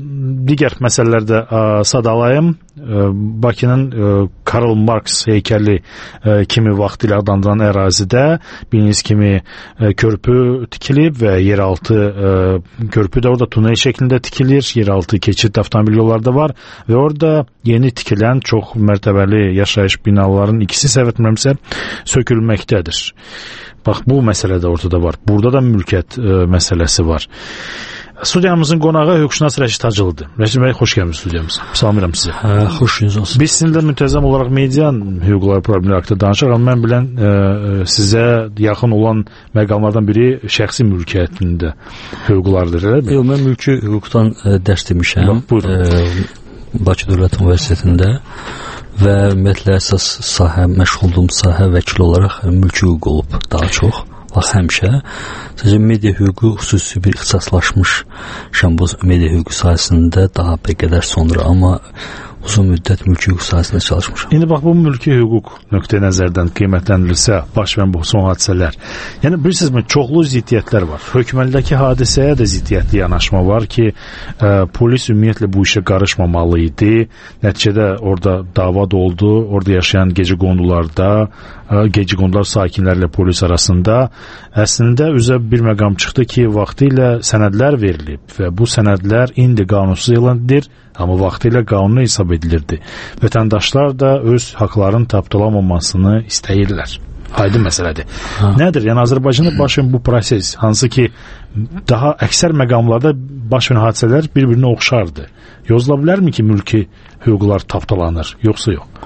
digər məsələlərdə ə, sadalayım. Ə, Bakının ə, Karl Marx heykəli ə, kimi vaxt ilə adlandıran ərazidə biliniz kimi ə, körpü tikilib və yeraltı ə, körpü də orada tunel şəklində tikilir, yeraltı keçid avtomobil yolları da var və orada yeni tikilən çox mərtəbəli yaşayış binaların ikisi səhv etmirəmsə sökülməkdədir. Bax, bu məsələ də ortada var. Burada da mülkiyyət ə, məsələsi var. Studiyamızın qonağı hüquqşünas Rəşid Hacılıdır. Rəşid bəy, xoş gəlmisiniz studiyamıza. Salamlayıram sizə. Hə, xoşunuz olsun. Biz sizinlə müntəzəm olaraq median hüquqları problemləri haqqında danışırıq, amma mən bilən ə, sizə yaxın olan məqamlardan biri şəxsi mülkiyyətində hüquqlardır, eləmi? Yox, mən mülki hüquqdan ə, dərs demişəm. Yox, buyurun. Ə, Bakı Dövlət Universitetində və ümumiyyətlə əsas sahə, məşğul olduğum sahə vəkil olaraq mülki hüquq olub daha çox. Bax, həmişə sadəcə media hüququ xüsusi bir ixtisaslaşmış şambuz media hüququ sahəsində daha bir qədər sonra, amma uzun müddət mülki hüquq sahəsində çalışmışam. İndi bax, bu mülki hüquq nöqteyi nəzərdən qiymətləndirilsə, baş verən bu son hadisələr, yəni bilirsinizmi, çoxlu ziddiyyətlər var. Hökməlidəki hadisəyə də ziddiyyətli yanaşma var ki, ə, polis ümumiyyətlə bu işə qarışmamalı idi. Nəticədə orada dava da oldu, orada yaşayan gecə qondularda, ə, gecə qondular sakinlərlə polis arasında əslində üzə bir məqam çıxdı ki, vaxtı ilə sənədlər verilib və bu sənədlər indi qanunsuz elan edilir, amma vaxtı ilə qanunu hesab edilirdi. Vətəndaşlar da öz haqlarının tapdalanmamasını istəyirlər. Aydın məsələdir. Ha. Nədir? Yəni Azərbaycanda baş verən bu proses, hansı ki daha əksər məqamlarda baş verən hadisələr bir-birinə oxşardı. Yozula bilərmi ki, mülki hüquqlar tapdalanır, yoxsa yox?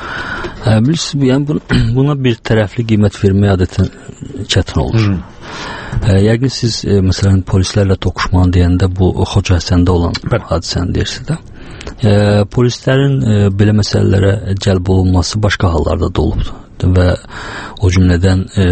Hə, bilirsiniz, yəni buna bir tərəfli qiymət vermək adətən çətin olur. Hmm. Hə, yəqin siz e, məsələn polislərlə toqquşmanı deyəndə bu Xoca Həsəndə olan Bəli. hadisəni deyirsiniz də. E, polislərin e, belə məsələlərə cəlb olunması başqa hallarda da olubdur. Və o cümlədən e,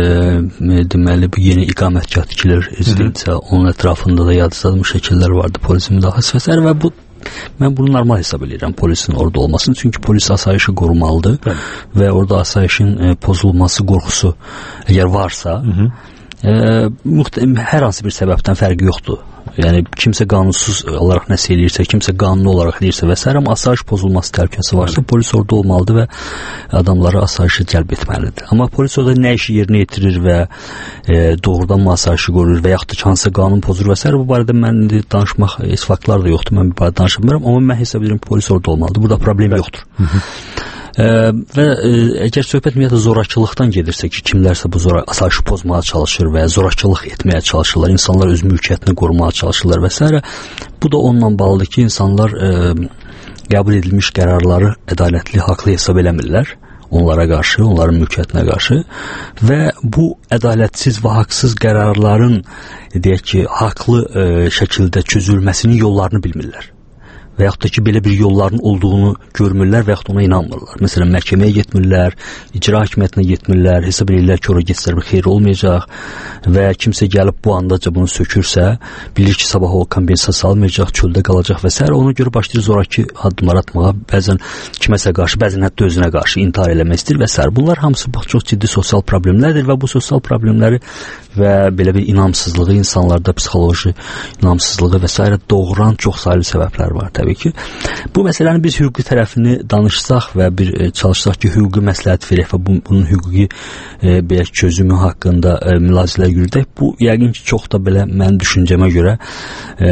deməli bu yeni iqamətgah tikilir rezidentsə, onun ətrafında da yadsadılmış şəkillər vardı, polisin müdaxiləsi və s. və bu mən bunu normal hesab edirəm polisin orada olmasını, çünki polis asayişi qorumalıdır. Bəli. Və orada asayişin e, pozulması qorxusu əgər varsa, hı -hı. E, müxtəlif hər hansı bir səbəbdən fərqi yoxdur. Yəni kimsə qanunsuz olaraq nəsə eləyirsə, kimsə qanuni olaraq eləyirsə və s. amma asayiş pozulması təhlükəsi varsa, Bəli. polis orada olmalıdır və adamları asayişə cəlb etməlidir. Amma polis orada nə işi yerinə yetirir və e, doğrudan mı asayişi qoruyur və yaxud da ki, hansı qanun pozur və s. bu barədə mən indi danışmaq heç faktlar da yoxdur, mən bir barədə danışmıram, amma mən hesab edirəm polis orada olmalıdır. Burada problem Bəli. yoxdur. Hı -hı. Ə, və ə, əgər söhbət ümumiyyətlə zorakılıqdan gedirsə ki, kimlərsə bu zora asayişi pozmağa çalışır və zorakılıq etməyə çalışırlar, insanlar öz mülkiyyətini qorumağa çalışırlar və s. bu da onunla bağlıdır ki, insanlar ə, qəbul edilmiş qərarları ədalətli, haqlı hesab eləmirlər onlara qarşı, onların mülkiyyətinə qarşı və bu ədalətsiz və haqsız qərarların deyək ki, haqlı ə, şəkildə çözülməsinin yollarını bilmirlər. Və yaxud da ki, belə bir yolların olduğunu görmürlər və yaxud ona inanmırlar. Məsələn, məhkəməyə getmirlər, icra hakimiyyətinə getmirlər, hesab edirlər ki, ora getsələr bir xeyri olmayacaq və kimsə gəlib bu andaca bunu sökürsə, bilir ki, sabah o kompensasiya almayacaq, çöldə qalacaq və s. Ona görə başlayır zoraki addımlar atmağa, bəzən kiməsə qarşı, bəzən hətta özünə qarşı intihar eləmək istəyir və s. Bunlar hamısı bax, çox ciddi sosial problemlərdir və bu sosial problemləri və belə bir inamsızlığı, insanlarda psixoloji inamsızlığı və s. doğuran çox saylı səbəblər var təbii ki. Bu məsələnin biz hüquqi tərəfini danışsaq və bir e, çalışsaq ki, hüquqi məsləhət verək və bu, bunun hüquqi e, belə çözümü haqqında e, mülazilər yürüdək, bu yəqin ki, çox da belə mənim düşüncəmə görə e,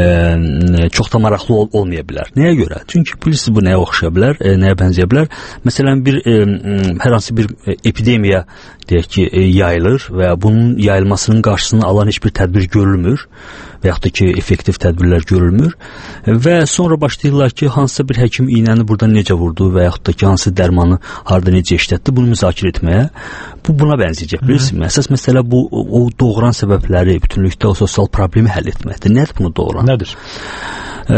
çox da maraqlı ol, olmaya bilər. Nəyə görə? Çünki bilirsiniz, bu nəyə oxşaya bilər, e, nəyə bənzəyə bilər? Məsələn, bir e, hər hansı bir epidemiya deyək ki, e, yayılır və bunun yayılmasının qarşısını alan heç bir tədbir görülmür və yaxud da ki, effektiv tədbirlər görülmür və sonra başlayırlar ki, hansısa bir həkim iynəni burada necə vurdu və yaxud da ki, hansı dərmanı harada necə işlətdi, bunu müzakirə etməyə, bu buna bənzəyəcək, bilirsiniz. Əsas məsələ bu, o doğuran səbəbləri, bütünlükdə o sosial problemi həll etməkdir. Nədir bunu doğuran? Nədir? Ə,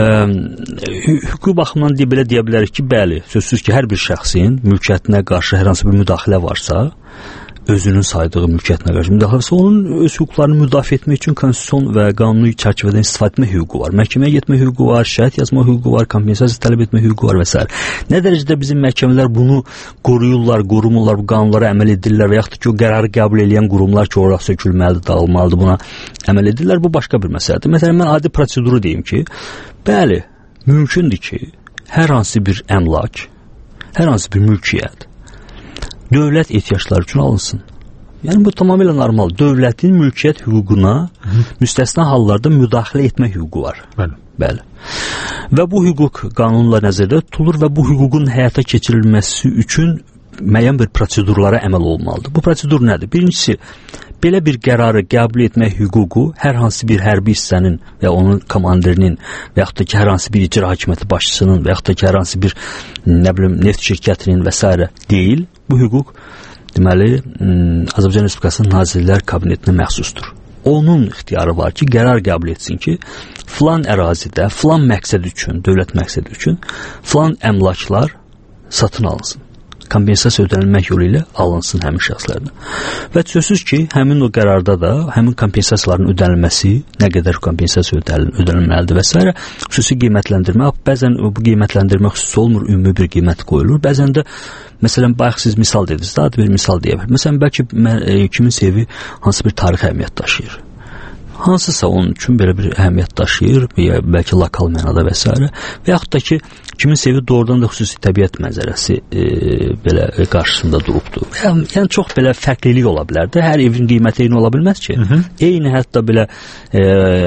hüquqi baxımdan deyə, belə deyə bilərik ki, bəli, sözsüz ki, hər bir şəxsin mülkiyyətinə qarşı hər hansı bir müdaxilə varsa, özünün saydığı mülkiyyətinə qarşı müdaxiləsi, onun öz hüquqlarını müdafiə etmək üçün konstitusion və qanuni çərçivədən istifadə etmə hüququ var. Məhkəməyə getmə hüququ var, şəhid yazma hüququ var, kompensasiya tələb etmə hüququ var və s. Nə dərəcədə bizim məhkəmələr bunu qoruyurlar, qorumurlar, bu qanunlara əməl edirlər və yaxud da ki, o qərarı qəbul edən qurumlar ki, orada sökülməlidir, dağılmalıdır, buna əməl edirlər, bu başqa bir məsələdir. Məsələn, mən adi proseduru deyim ki, bəli, mümkündür ki, hər hansı bir əmlak, hər hansı bir mülkiyyət dövlət ehtiyacları üçün alınsın. Yəni bu tamamilə normal. Dövlətin mülkiyyət hüququna Hı. müstəsna hallarda müdaxilə etmə hüququ var. Bəli. Bəli. Və bu hüquq qanunla nəzərdə tutulur və bu hüququn həyata keçirilməsi üçün müəyyən bir prosedurlara əməl olmalıdır. Bu prosedur nədir? Birincisi, belə bir qərarı qəbul etmək hüququ hər hansı bir hərbi hissənin və onun komandirinin və yaxud da ki, hər hansı bir icra hakimiyyəti başçısının və yaxud da ki, hər hansı bir nə bilim, neft şirkətinin və s. deyil. Bu hüquq deməli Azərbaycan Respublikasının Nazirlər Kabinetinə məxsusdur. Onun ixtiyarı var ki, qərar qəbul etsin ki, filan ərazidə, filan məqsəd üçün, dövlət məqsədi üçün filan əmlaklar satın alınsın. kompensasiya ödənilmək yolu ilə alınsın həmin şəxslərdən. Və sözsüz ki, həmin o qərarda da həmin kompensasiyaların ödənilməsi, nə qədər kompensasiya ödənilməlidir və s. xüsusi qiymətləndirmə, bəzən bu qiymətləndirmə xüsusi olmur, ümumi bir qiymət qoyulur. Bəzən də məsələn, bayaq siz misal dediniz, daha bir misal deyə bilir. Məsələn, bəlkə e, kimin evi hansı bir tarixi əhəmiyyət daşıyır. Hansısa onun üçün belə bir əhəmiyyət daşıyır, ya bəlkə lokal mənada və s. və yaxud da ki, kimin evi doğrudan da xüsusi təbiət mənzərəsi e, belə qarşısında durubdur. Yəni, yəni çox belə fərqlilik ola bilər də. Hər evin qiyməti eyni ola bilməz ki. Hı -hı. Eyni hətta belə e,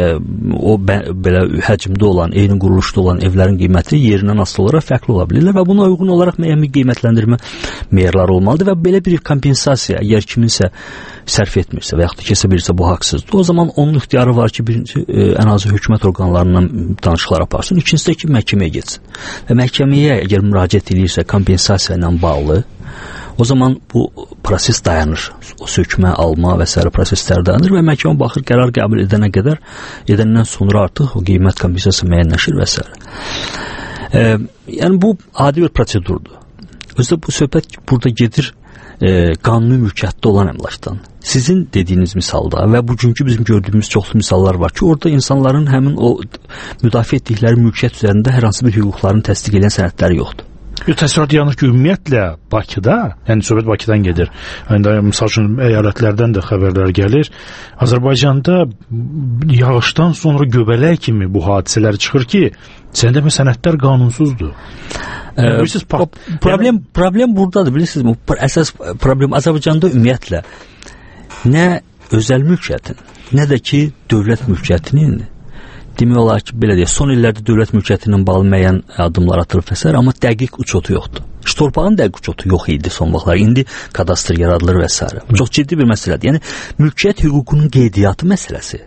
o bə, belə həcmdə olan, eyni quruluşda olan evlərin qiyməti yerindən asılı olaraq fərqli ola bilirlər və buna uyğun olaraq müəyyən bir qiymətləndirmə meyarları olmalıdır və belə bir kompensasiya, əgər kiminsə sərf etmirsə və yaxud da kesə bilirsə bu haqsızdır, o zaman onun ixtiyarı var ki, birinci e, ən azı hökumət orqanlarından danışıqlar aparsın, ikincisi də ki, məhkəməyə getsin. Və məhkəməyə əgər müraciət edirsə kompensasiya ilə bağlı, o zaman bu proses dayanır. O sökmə, alma və s. proseslər dayanır və məhkəmə baxır, qərar qəbul edənə qədər, edəndən sonra artıq o qiymət kompensasiya müəyyənləşir və s. E, yəni bu adi bir prosedurdur. Özdə bu söhbət burada gedir e, qanuni mülkiyyətdə olan əmlakdan. Sizin dediyiniz misalda və bugünkü bizim gördüyümüz çoxlu misallar var ki, orada insanların həmin o müdafiə etdikləri mülkiyyət üzərində hər hansı bir hüquqlarını təsdiq edən sənədləri yoxdur. Bir təsərrüat yanır ki, ümumiyyətlə Bakıda, yəni söhbət Bakıdan gedir. Yəni, misal üçün, əyalətlərdən də xəbərlər gəlir. Azərbaycanda yağışdan sonra göbələk kimi bu hadisələr çıxır ki, səndə mi sənədlər qanunsuzdur? Yəni, bilirsiniz, pro problem, yəni... problem buradadır, bilirsiniz, əsas problem Azərbaycanda ümumiyyətlə nə özəl mülkiyyətin, nə də ki, dövlət mülkiyyətinin demək olar ki, belə deyək, son illərdə dövlət mülkiyyəti ilə bağlı müəyyən addımlar atılıb və s. amma dəqiq uçotu yoxdur. İşte torpağın dəqiq uçotu yox idi son vaxtlar. İndi kadastr yaradılır və s. Çox ciddi bir məsələdir. Yəni, mülkiyyət hüququnun qeydiyyatı məsələsi,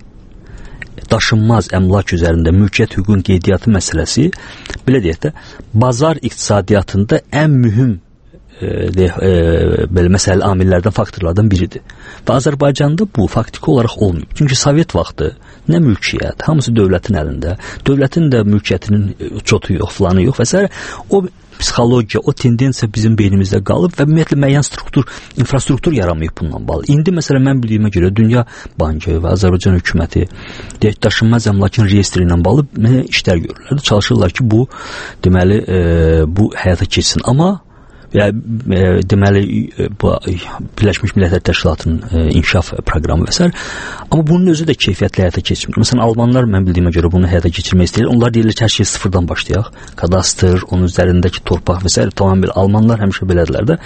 daşınmaz əmlak üzərində mülkiyyət hüququnun qeydiyyatı məsələsi, belə deyək də, bazar iqtisadiyyatında ən mühüm De, e, belə məsələ amillərdən, faktorlardan biridir. Və Azərbaycanda bu faktiki olaraq olmuyor. Çünki Sovet vaxtı nə mülkiyyət, hamısı dövlətin əlində, dövlətin də mülkiyyətinin çotu yox, falanı yox və s. O psixologiya, o tendensiya bizim beynimizdə qalıb və ümumiyyətlə müəyyən struktur, infrastruktur yaramayıb bundan bağlı. İndi məsələn mən bildiyimə görə Dünya Bankı və Azərbaycan hökuməti deyək, daşınmaz əmlakın reyestri ilə bağlı işlər görürlər. Çalışırlar ki, bu deməli e, bu həyata keçsin. Amma yəni, e, deməli e, bu Birləşmiş Millətlər Təşkilatının e, inkişaf proqramı və s. Amma bunun özü də keyfiyyətli həyata keçmir. Məsələn, Almanlar mən bildiyimə görə bunu həyata keçirmək istəyir. Onlar deyirlər ki, hər şey sıfırdan başlayaq. Kadastr, onun üzərindəki torpaq və s. tamam belə. Almanlar həmişə belədilər də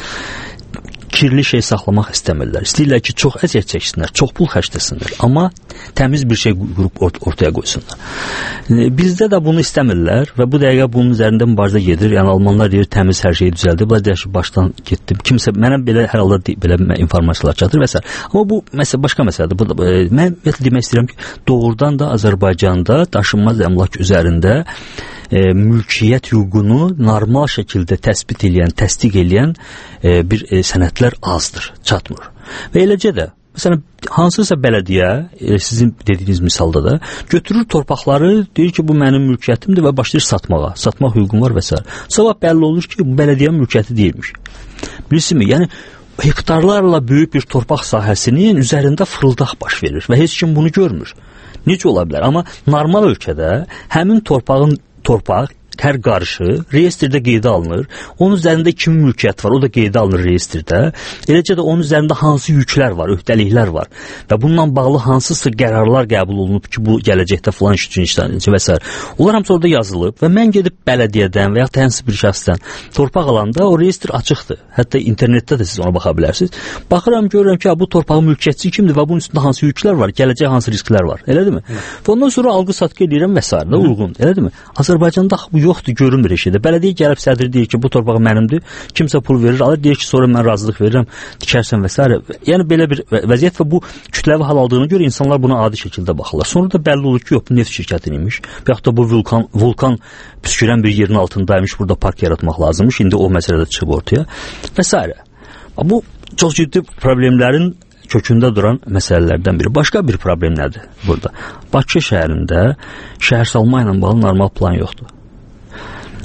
kirli şey saxlamaq istəmirlər. İstəyirlər ki, çox əziyyət çəksinlər, çox pul xərcləsinlər, amma təmiz bir şey qrup ort ortaya qoysunlar. Bizdə də bunu istəmirlər və bu dəqiqə bunun üzərində mübarizə gedir. Yəni Almanlar deyir, təmiz hər şey düzəldi. Bu deyir ki, başdan getdim. Kimsə mənə belə hər halda belə informasiyalar çatır və s. Amma bu məsələ başqa məsələdir. Bu da, e, mən demək istəyirəm ki, doğrudan da Azərbaycanda daşınmaz əmlak üzərində E, mülkiyyət hüququnu normal şəkildə təsbit edən, təsdiq edən e, bir e, sənədlər azdır, çatmır. Və eləcə də, məsələn, hansısa bələdiyyə, e, sizin dediyiniz misalda da, götürür torpaqları, deyir ki, bu mənim mülkiyyətimdir və başlayır satmağa, satmaq hüququm var və s. Sabah bəlli olur ki, bu bələdiyyənin mülkiyyəti deyilmiş. Bilirsiniz, yəni, hektarlarla böyük bir torpaq sahəsinin üzərində fırıldaq baş verir və heç kim bunu görmür. Necə ola bilər? Amma normal ölkədə həmin torpağın torpaq, hər qarşı reyestrdə qeydə alınır. Onun üzərində kimin mülkiyyət var, o da qeydə alınır reyestrdə. Eləcə də onun üzərində hansı yüklər var, öhdəliklər var və bununla bağlı hansısa qərarlar qəbul olunub ki, bu gələcəkdə filan iş üçün işlənəcək və s. Onlar hamısı orada yazılıb və mən gedib bələdiyyədən və ya da hansı bir şəxsdən torpaq alanda o reyestr açıqdır. Hətta internetdə də siz ona baxa bilərsiniz. Baxıram, görürəm ki, bu torpağın mülkiyyətçisi kimdir və bunun üstündə hansı yüklər var, gələcək hansı risklər var. Elədirmi? Və ondan sonra alqı-satqı edirəm və s. da uyğun. Elədirmi? Azərbaycanda bu yoxdur, görünmür eşidə. Bələdiyyə gəlib sədri deyir ki, bu torpaq mənimdir. Kimsə pul verir, alır, deyir ki, sonra mən razılıq verirəm, tikərsən və s. Yəni belə bir vəziyyət və bu kütləvi hal aldığına görə insanlar buna adi şəkildə baxırlar. Sonra da bəlli olur ki, yox, bu neft şirkətiniymiş. Və yaxud da bu vulkan, vulkan püskürən bir yerin altındaymış, burada park yaratmaq lazımmış. İndi o məsələdə çıxıb ortaya və s. Bu çox ciddi problemlərin kökündə duran məsələlərdən biri. Başqa bir problem nədir burada? Bakı şəhərində şəhərsalma ilə bağlı normal plan yoxdur.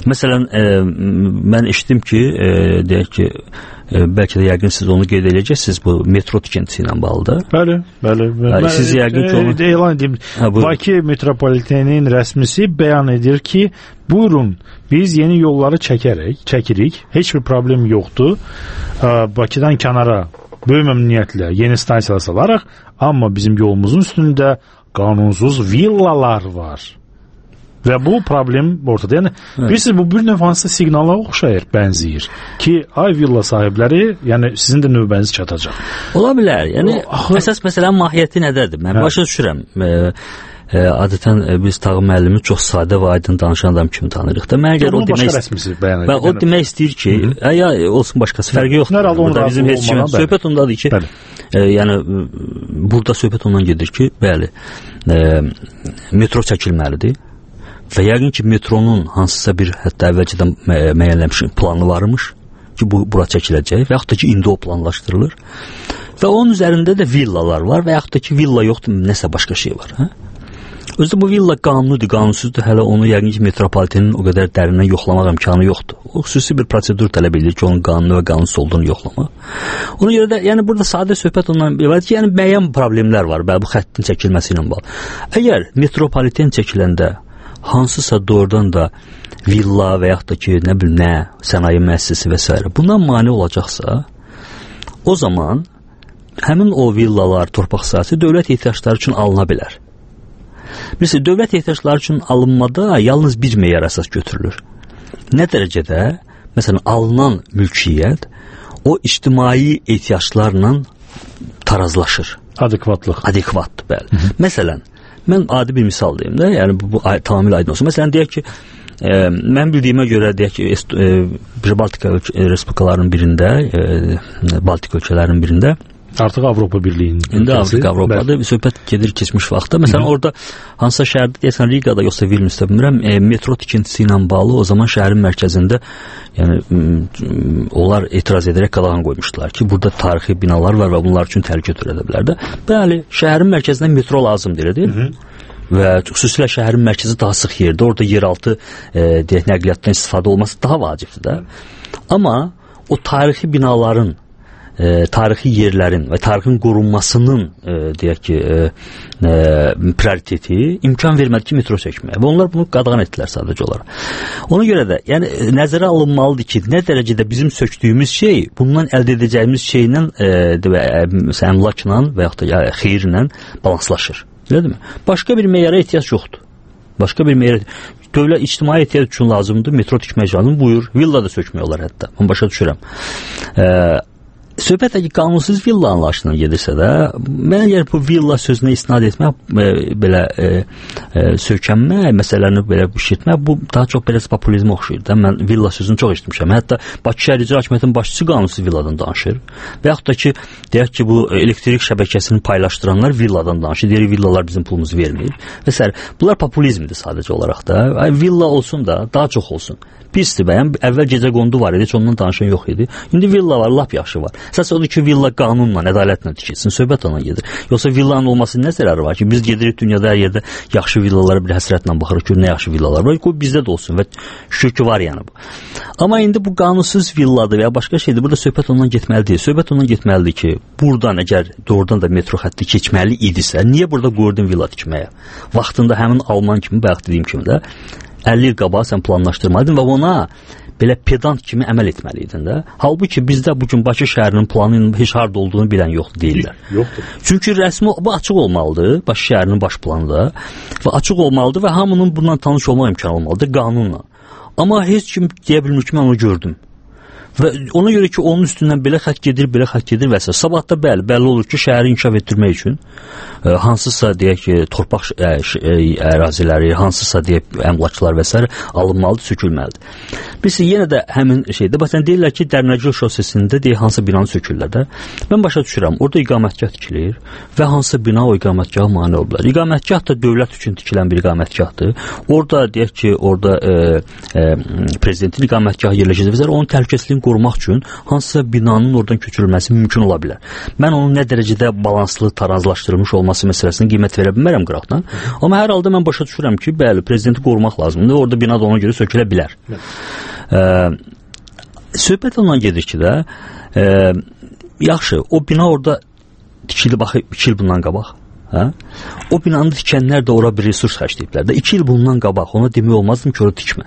Məsələn, e, mən eşitdim ki, e, deyək ki, e, bəlkə də yəqin siz onu qeyd edəcəksiniz bu metro tikintisi ilə bağlı. Bəli, bəli. bəli. Siz yəqin ki, onu elan edeyim. Hə, Bakı metropoliteninin rəsmisi bəyan edir ki, buyurun, biz yeni yolları çəkərək, çəkirik. Heç bir problem yoxdur. Bakıdan kənara böyük məmnuniyyətlə yeni stansiyalar salaraq, amma bizim yolumuzun üstündə qanunsuz villalar var. Və bu problem ortada. Yəni, evet. Bilirsiniz, bu bir növ hansısa siqnala oxşayır, bənzəyir ki, ay villa sahibləri, yəni sizin də növbəniz çatacaq. Ola bilər. Yəni, o, əsas məsələnin mahiyyəti nədədir? Mən hə. başa düşürəm. E, e, adətən e, biz Tağı müəllimi çox sadə və aydın danışan adam kimi tanırıq da. Mən gəl o demək istəyir. Və o demək istəyir ki, ə, ya olsun başqası, fərqi yoxdur. Burada bizim heç kimi söhbət ondadır ki, e, yəni burada söhbət ondan gedir ki, bəli, e, metro çəkilməlidir. Və yəqin ki, metronun hansısa bir, hətta əvvəlcədən müəyyənləşmiş planı varmış ki, bu bura çəkiləcək və yaxud da ki, indi o planlaşdırılır. Və onun üzərində də villalar var və yaxud da ki, villa yoxdur, nəsə başqa şey var. Hə? Özdə bu villa qanunudur, qanunsuzdur, hələ onu yəqin ki, metropolitenin o qədər dərindən yoxlamaq imkanı yoxdur. O xüsusi bir prosedur tələb edir ki, onun qanunu və qanunsuz olduğunu yoxlamaq. Ona görə də, yəni burada sadə söhbət ondan ibarət ki, yəni müəyyən problemlər var, bəli, bu xəttin çəkilməsi ilə bağlı. Əgər metropoliten çəkiləndə hansısa doğrudan da villa və yaxud da ki, nə bilim, nə, sənaye müəssisəsi və s. bundan mane olacaqsa, o zaman həmin o villalar, torpaq sahəsi dövlət ehtiyacları üçün alına bilər. Bilirsiniz, dövlət ehtiyacları üçün alınmada yalnız bir meyar əsas götürülür. Nə dərəcədə, məsələn, alınan mülkiyyət o ictimai ehtiyaclarla tarazlaşır. Adekvatlıq. Adekvatdır, bəli. Hı -hı. Məsələn, mən adi bir misal deyim də, yəni bu, bu tamamilə aydın olsun. Məsələn, deyək ki, e, mən bildiyimə görə, deyək ki, e, Baltika respublikalarının birində, e, Baltik ölkələrinin birində, artıq Avropa Birliyinin İndi Avropa Avropada bir söhbət gedir keçmiş vaxtda. Məsələn, orada hansısa şəhərdə, deyəsən Rigada yoxsa Vilniusda bilmirəm, e, metro tikintisi ilə bağlı o zaman şəhərin mərkəzində, yəni onlar etiraz edərək qadağan qoymuşdular ki, burada tarixi binalar var və bunlar üçün təhlükə törədə bilər də. Bəli, şəhərin mərkəzindən metro lazımdır, deyil mi? Və xüsusilə şəhərin mərkəzi daha sıx yerdə, orada yeraltı e, deyək, nəqliyyatdan istifadə olması daha vacibdir də. Amma o tarixi binaların, E, tarixi yerlərin və tarixin qorunmasının e, deyək ki, e, e, prioriteti imkan vermədi ki, metro çəkməyə. Və onlar bunu qadağan etdilər sadəcə olaraq. Ona görə də, yəni nəzərə alınmalıdır ki, nə dərəcədə bizim sökdüyümüz şey bundan əldə edəcəyimiz şeylə, e, əmlakla və yaxud da ya, xeyirlə balanslaşır. Elədirmi? Başqa bir meyara ehtiyac yoxdur. Başqa bir meyara dövlət ictimai ehtiyac üçün lazımdır, metro tikmək lazım, buyur, villa da sökmək olar hətta. Mən başa düşürəm. Eee Söhbət ki, qanunsuz villa anlayışına gedirsə də, mən əgər bu villa sözünə istinad etmək, e, belə e, e, sökənmə, məsələni belə şişirtmək, bu daha çox belə populizmə oxşayır da. Mən villa sözünü çox eşitmişəm. Hətta Bakı şəhər icra hakimiyyətinin başçısı qanunsuz villadan danışır. Və yaxud da ki, deyək ki, bu elektrik şəbəkəsini paylaşdıranlar villadan danışır. Deyir, villalar bizim pulumuzu vermir. Və s. Bunlar populizmdir sadəcə olaraq da. Ay, villa olsun da, daha çox olsun. Pisdir bəyəm, əvvəl gecə qondu var idi, heç ondan danışan yox idi. İndi villa var, lap yaxşı var. Əsas odur ki, villa qanunla, ədalətlə tikilsin, söhbət ona gedir. Yoxsa villanın olmasının nə zərarı var ki, biz gedirik dünyada hər yerdə yaxşı villalara bir həsrətlə baxırıq ki, nə yaxşı villalar var, qoy bizdə də olsun və şükür ki, var yəni bu. Amma indi bu qanunsuz villadır və ya başqa şeydir, burada söhbət ondan getməli deyil. Söhbət ondan getməlidir ki, buradan əgər doğrudan da metro xətti keçməli idisə, niyə burada qoydun villa tikməyə? Vaxtında həmin Alman kimi, bayaq dediyim kimi də, əlli il qabağa sən planlaşdırmalıydın və ona belə pedant kimi əməl etməliydin də. Halbuki bizdə bugün Bakı şəhərinin planının heç harda olduğunu bilən yoxdur, deyirlər. Yoxdur. Çünki rəsmi bu açıq olmalıdır, Bakı şəhərinin baş planında və açıq olmalıdır və hamının bundan tanış olmaq imkanı olmalıdır qanunla. Amma heç kim deyə bilmir ki, mən onu gördüm. Və ona görə ki, onun üstündən belə xətt gedir, belə xətt gedir və s. Sabahda bəli, bəlli olur ki, şəhəri inkişaf etdirmək üçün e, hansısa deyək ki, torpaq e, e, əraziləri, hansısa deyək əmlaklar və s. alınmalıdır, sökülməlidir. Biz yenə də həmin şeydə, məsələn deyirlər ki, Dərnəcil şosesində deyək hansı binanı sökürlər də. Mən başa düşürəm, orada iqamətgah tikilir və hansı bina o iqamətgaha mane olurlar. İqamətgah da dövlət üçün tikilən bir iqamətgahdır. Orada deyək ki, orada e, e, prezidentin iqamətgahı yerləşəcək və s. onun təhlükəsizliyini qorumaq üçün hansısa binanın oradan köçürülməsi mümkün ola bilər. Mən onun nə dərəcədə balanslı, tarazlaşdırılmış olması məsələsinə qiymət verə bilmərəm qıraqdan. Amma hər halda mən başa düşürəm ki, bəli, prezidenti qorumaq lazımdır. Orada bina da ona görə sökülə bilər. E, söhbət ondan gedir ki də, e, yaxşı, o bina orada tikili baxı iki il bundan qabaq. Hə? O binanı tikənlər də ora bir resurs xərcləyiblər də. iki il bundan qabaq ona demək olmazdım ki, ora tikmə.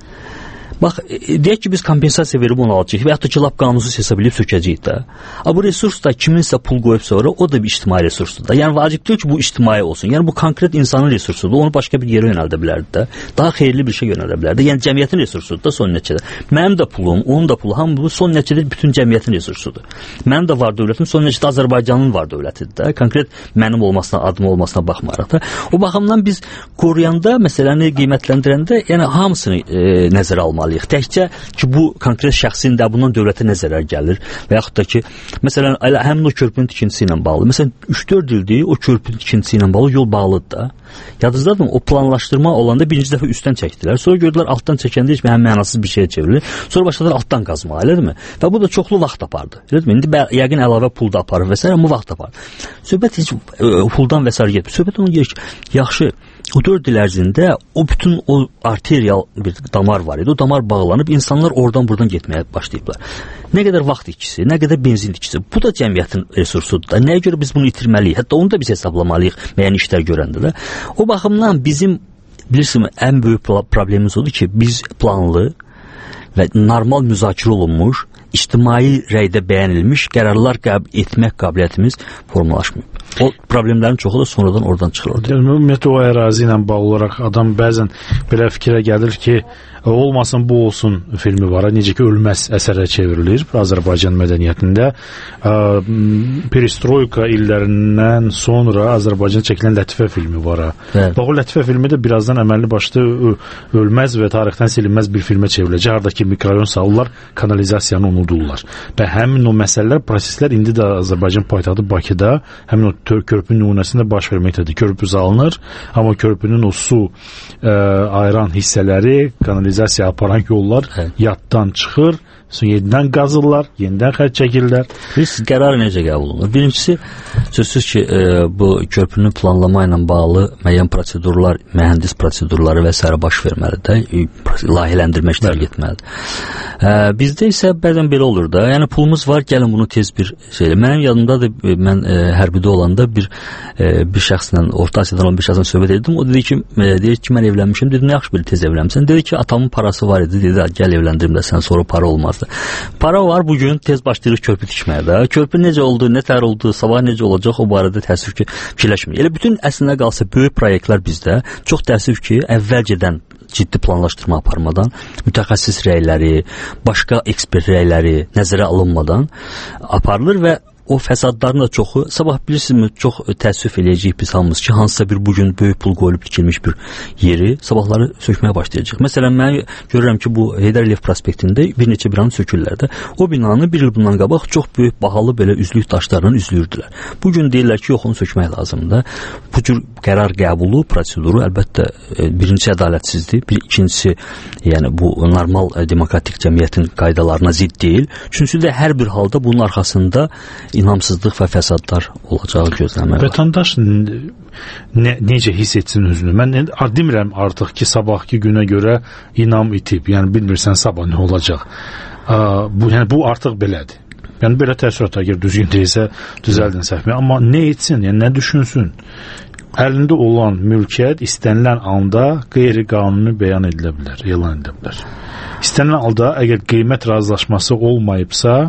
Bax, deyək ki, biz kompensasiya verib onu alacağıq və yaxud da ki, lap qanunsuz hesab edib sökəcəyik də. A, bu resurs da kiminsə pul qoyub sonra, o da bir ictimai resursdur da. Yəni, vacib deyil ki, bu ictimai olsun. Yəni, bu konkret insanın resursudur. Onu başqa bir yerə yönəldə bilərdi də. Daha xeyirli bir şey yönəldə bilərdi. Yəni, cəmiyyətin resursudur da son nəticədə. Mənim də pulum, onun da pulu, hamı bu son nəticədə bütün cəmiyyətin resursudur. Mənim də var dövlətim, son nəticədə Azərbaycanın var dövlətidir də. Konkret mənim olmasına, adım olmasına baxmayaraq da. O baxımdan biz qoruyanda, məsələni qiymətləndirəndə, yəni hamısını e, nəzərə almalıyıq. Təkcə ki, bu konkret şəxsin də bundan dövlətə nə zərər gəlir və yaxud da ki, məsələn, həmin o körpünün tikintisi ilə bağlı. Məsələn, üç dörd ildir o körpünün tikintisi ilə bağlı yol bağlıdır da. Yadınızdadır mı? O planlaşdırma olanda birinci dəfə üstdən çəkdilər. Sonra gördülər altdan çəkəndə heç bir mənasız bir şeyə çevrilir. Sonra başladılar altdan qazmağa, elədirmi? Və bu da çoxlu vaxt apardı. Elədirmi? İndi yəqin əlavə pul da aparır və s. amma vaxt aparır. Söhbət heç e, puldan və s. getmir. Söhbət ona gəlir ki, yaxşı, o dörd il ərzində o bütün o arterial bir damar var idi. O damar bağlanıb insanlar oradan buradan getməyə başlayıblar. Nə qədər vaxt itkisi, nə qədər benzin itkisi. Bu da cəmiyyətin resursudur da. Nəyə görə biz bunu itirməliyik? Hətta onu da biz hesablamalıyıq müəyyən işlər görəndə də. O baxımdan bizim, bilirsiniz, ən böyük problemimiz odur ki, biz planlı və normal müzakirə olunmuş, ictimai rəydə bəyənilmiş qərarlar qəbul etmək qabiliyyətimiz formalaşmayıb. O problemlərin çoxu da sonradan oradan çıxır. Ümumiyyətlə o ərazi ilə bağlı olaraq adam bəzən belə fikrə gəlir ki, olmasın bu olsun filmi var. Necə ki, ölməz əsərə çevrilir Azərbaycan mədəniyyətində. Perestroika illərindən sonra Azərbaycan çəkilən Lətifə filmi var. Bax, o Lətifə filmi də birazdan əməlli başlı ölməz və tarixdən silinməz bir filmə çevriləcək. Haradakı mikrorayon salırlar, kanalizasiyanı unudurlar. Və həmin o məsələlər, proseslər indi də Azərbaycan paytaxtı Bakıda həmin o körpünün nümunəsində baş verməkdədir. Körpü salınır, amma körpünün o su ə, ayıran hissələri, kanalizasiya aparan yollar hə. yaddan çıxır, sonra yenidən qazırlar, yenidən xərc çəkirlər. Biz qərar necə qəbul olunur? Birincisi, sözsüz ki, e, bu körpünün planlama ilə bağlı müəyyən prosedurlar, mühəndis prosedurları və s. baş verməlidir, layihələndirmə işləri getməlidir. E, bizdə isə bəzən belə olur da, yəni pulumuz var, gəlin bunu tez bir şey. Mənim yadımdadır, mən e, hərbidə olanda bir e, bir şəxslə, Orta Asiyadan olan bir şəxslə söhbət edirdim. O dedi ki, e, deyir ki, mən evlənmişim. Dedim, nə yaxşı bir tez evlənmişsən. Dedi ki, atamın parası var idi. Dedi, gəl evləndirim də sən, sonra para olmaz. Para var, bugün tez başlayırıq körpü tikməyə də. Körpü necə oldu, nə tər oldu, sabah necə olacaq, o barədə təəssüf ki, fikirləşmir. Elə bütün əslində qalsa böyük proyektlər bizdə çox təəssüf ki, əvvəlcədən ciddi planlaşdırma aparmadan, mütəxəssis rəyləri, başqa ekspert rəyləri nəzərə alınmadan aparılır və o fəsadların da çoxu, sabah bilirsinizmi, çox təəssüf eləyəcəyik biz hamımız ki, hansısa bir bugün böyük pul qoyulub tikilmiş bir yeri sabahları sökməyə başlayacaq. Məsələn, mən görürəm ki, bu Heydər Əliyev prospektində bir neçə binanı sökürlər də. O binanı bir il bundan qabaq çox böyük, bahalı belə üzlük daşlarla üzlüyürdülər. Bugün deyirlər ki, yox, onu sökmək lazımdır. Bu cür qərar qəbulu, proseduru əlbəttə birinci ədalətsizdir, bir ikincisi, yəni bu normal demokratik cəmiyyətin qaydalarına zidd deyil. Üçüncüsü də hər bir halda bunun arxasında inamsızlıq və fəsadlar olacağı gözləmək var. Vətəndaş ne, necə hiss etsin özünü? Mən demirəm artıq ki, sabahki günə görə inam itib. Yəni bilmirsən sabah nə olacaq. Bu, yəni, bu artıq belədir. Yəni belə təəssürat əgər düzgün deyilsə düzəldin səhvimi. Amma nə etsin? Yəni nə düşünsün? Əlində olan mülkiyyət istənilən anda qeyri-qanuni bəyan edilə bilər, elan edilə bilər. İstənilən halda əgər qiymət razılaşması olmayıbsa,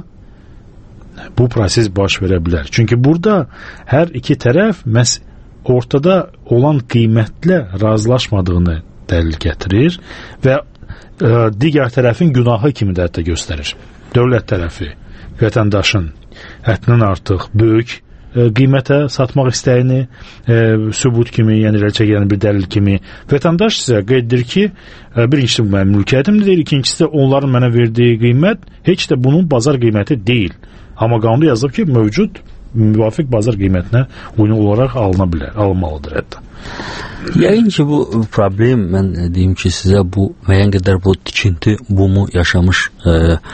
bu proses baş verə bilər. Çünki burada hər iki tərəf məhz ortada olan qiymətlə razılaşmadığını dəlil gətirir və e, digər tərəfin günahı kimi də hətta göstərir. Dövlət tərəfi vətəndaşın həddindən artıq böyük e, qiymətə satmaq istəyini e, sübut kimi, yəni irəli çəkilən bir dəlil kimi. Vətəndaş isə qeyd edir ki, e, birincisi bu mənim mülkiyyətimdir deyil, ikincisi də onların mənə verdiyi qiymət heç də bunun bazar qiyməti deyil. Amma qanunda yazılıb ki, mövcud müvafiq bazar qiymətinə uyğun olaraq alına bilər, alınmalıdır hətta. Yəqin ki, bu problem, mən deyim ki, sizə bu müəyyən qədər bu tikinti bumu yaşamış e,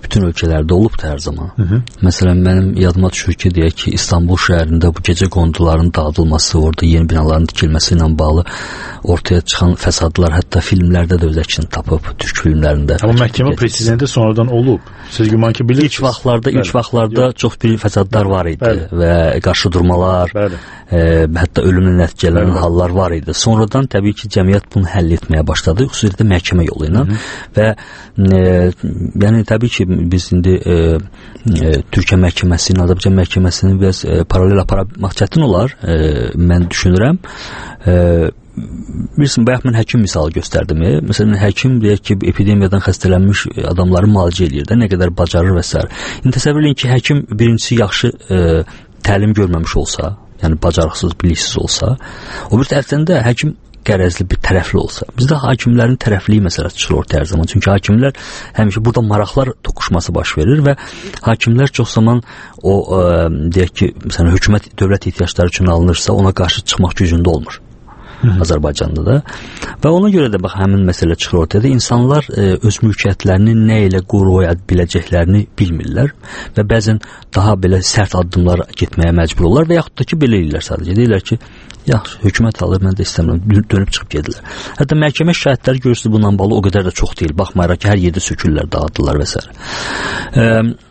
bütün ölkələrdə olub da hər zaman. Hı -hı. Məsələn, mənim yadıma düşür ki, deyək ki, İstanbul şəhərində bu gecə konduların dağıdılması, orada yeni binaların tikilməsi ilə bağlı ortaya çıxan fəsadlar hətta filmlərdə də öz əksini tapıb, türk filmlərində. Amma məhkəmə presizenti sonradan olub. Siz güman ki, bilirsiniz. İlk vaxtlarda, ilk Bəli. vaxtlarda Yox. çox bir fəsadlar var idi Bəli. və qarşıdurmalar, e, hətta ölümlə nəticələnən hallar var idi. Sonradan təbii ki, cəmiyyət bunu həll etməyə başladı, xüsusilə məhkəmə yolu ilə və e, yəni təbii ki, biz indi e, e, Türkiyə məhkəməsinin, Azərbaycan məhkəməsinin biraz e, paralel aparmaq çətin olar, e, mən düşünürəm. E, Bilirsin, bayaq mən həkim misalı göstərdim. E? Məsələn, həkim deyək ki, epidemiyadan xəstələnmiş adamları müalicə edir də, nə qədər bacarır və s. İndi təsəvvür edin ki, həkim birincisi yaxşı e, təlim görməmiş olsa, yəni bacarıqsız, biliksiz olsa, o bir tərəfdən də həkim qərəzli bir tərəfli olsa. Bizdə hakimlərin tərəfliyi məsələsi çıxır ortaya hər zaman. Çünki hakimlər həmişə burada maraqlar toqquşması baş verir və hakimlər çox zaman o e, deyək ki, məsələn, hökumət dövlət ehtiyacları üçün alınırsa, ona qarşı çıxmaq gücündə olmur. Azərbaycanda da. Və ona görə də bax həmin məsələ çıxır ortaya. İnsanlar e, öz mülkiyyətlərini nə ilə qoruya biləcəklərini bilmirlər və bəzən daha belə sərt addımlar getməyə məcbur olurlar və yaxud da ki, belə edirlər sadəcə. Deyirlər ki, yaxşı, hökumət alır, mən də istəmirəm, dönüb çıxıb gedirlər. Hətta məhkəmə şahidləri görürsünüz bundan bağlı o qədər də çox deyil. Baxmayaraq ki, hər yerdə sökürlər, dağıdırlar və s. E,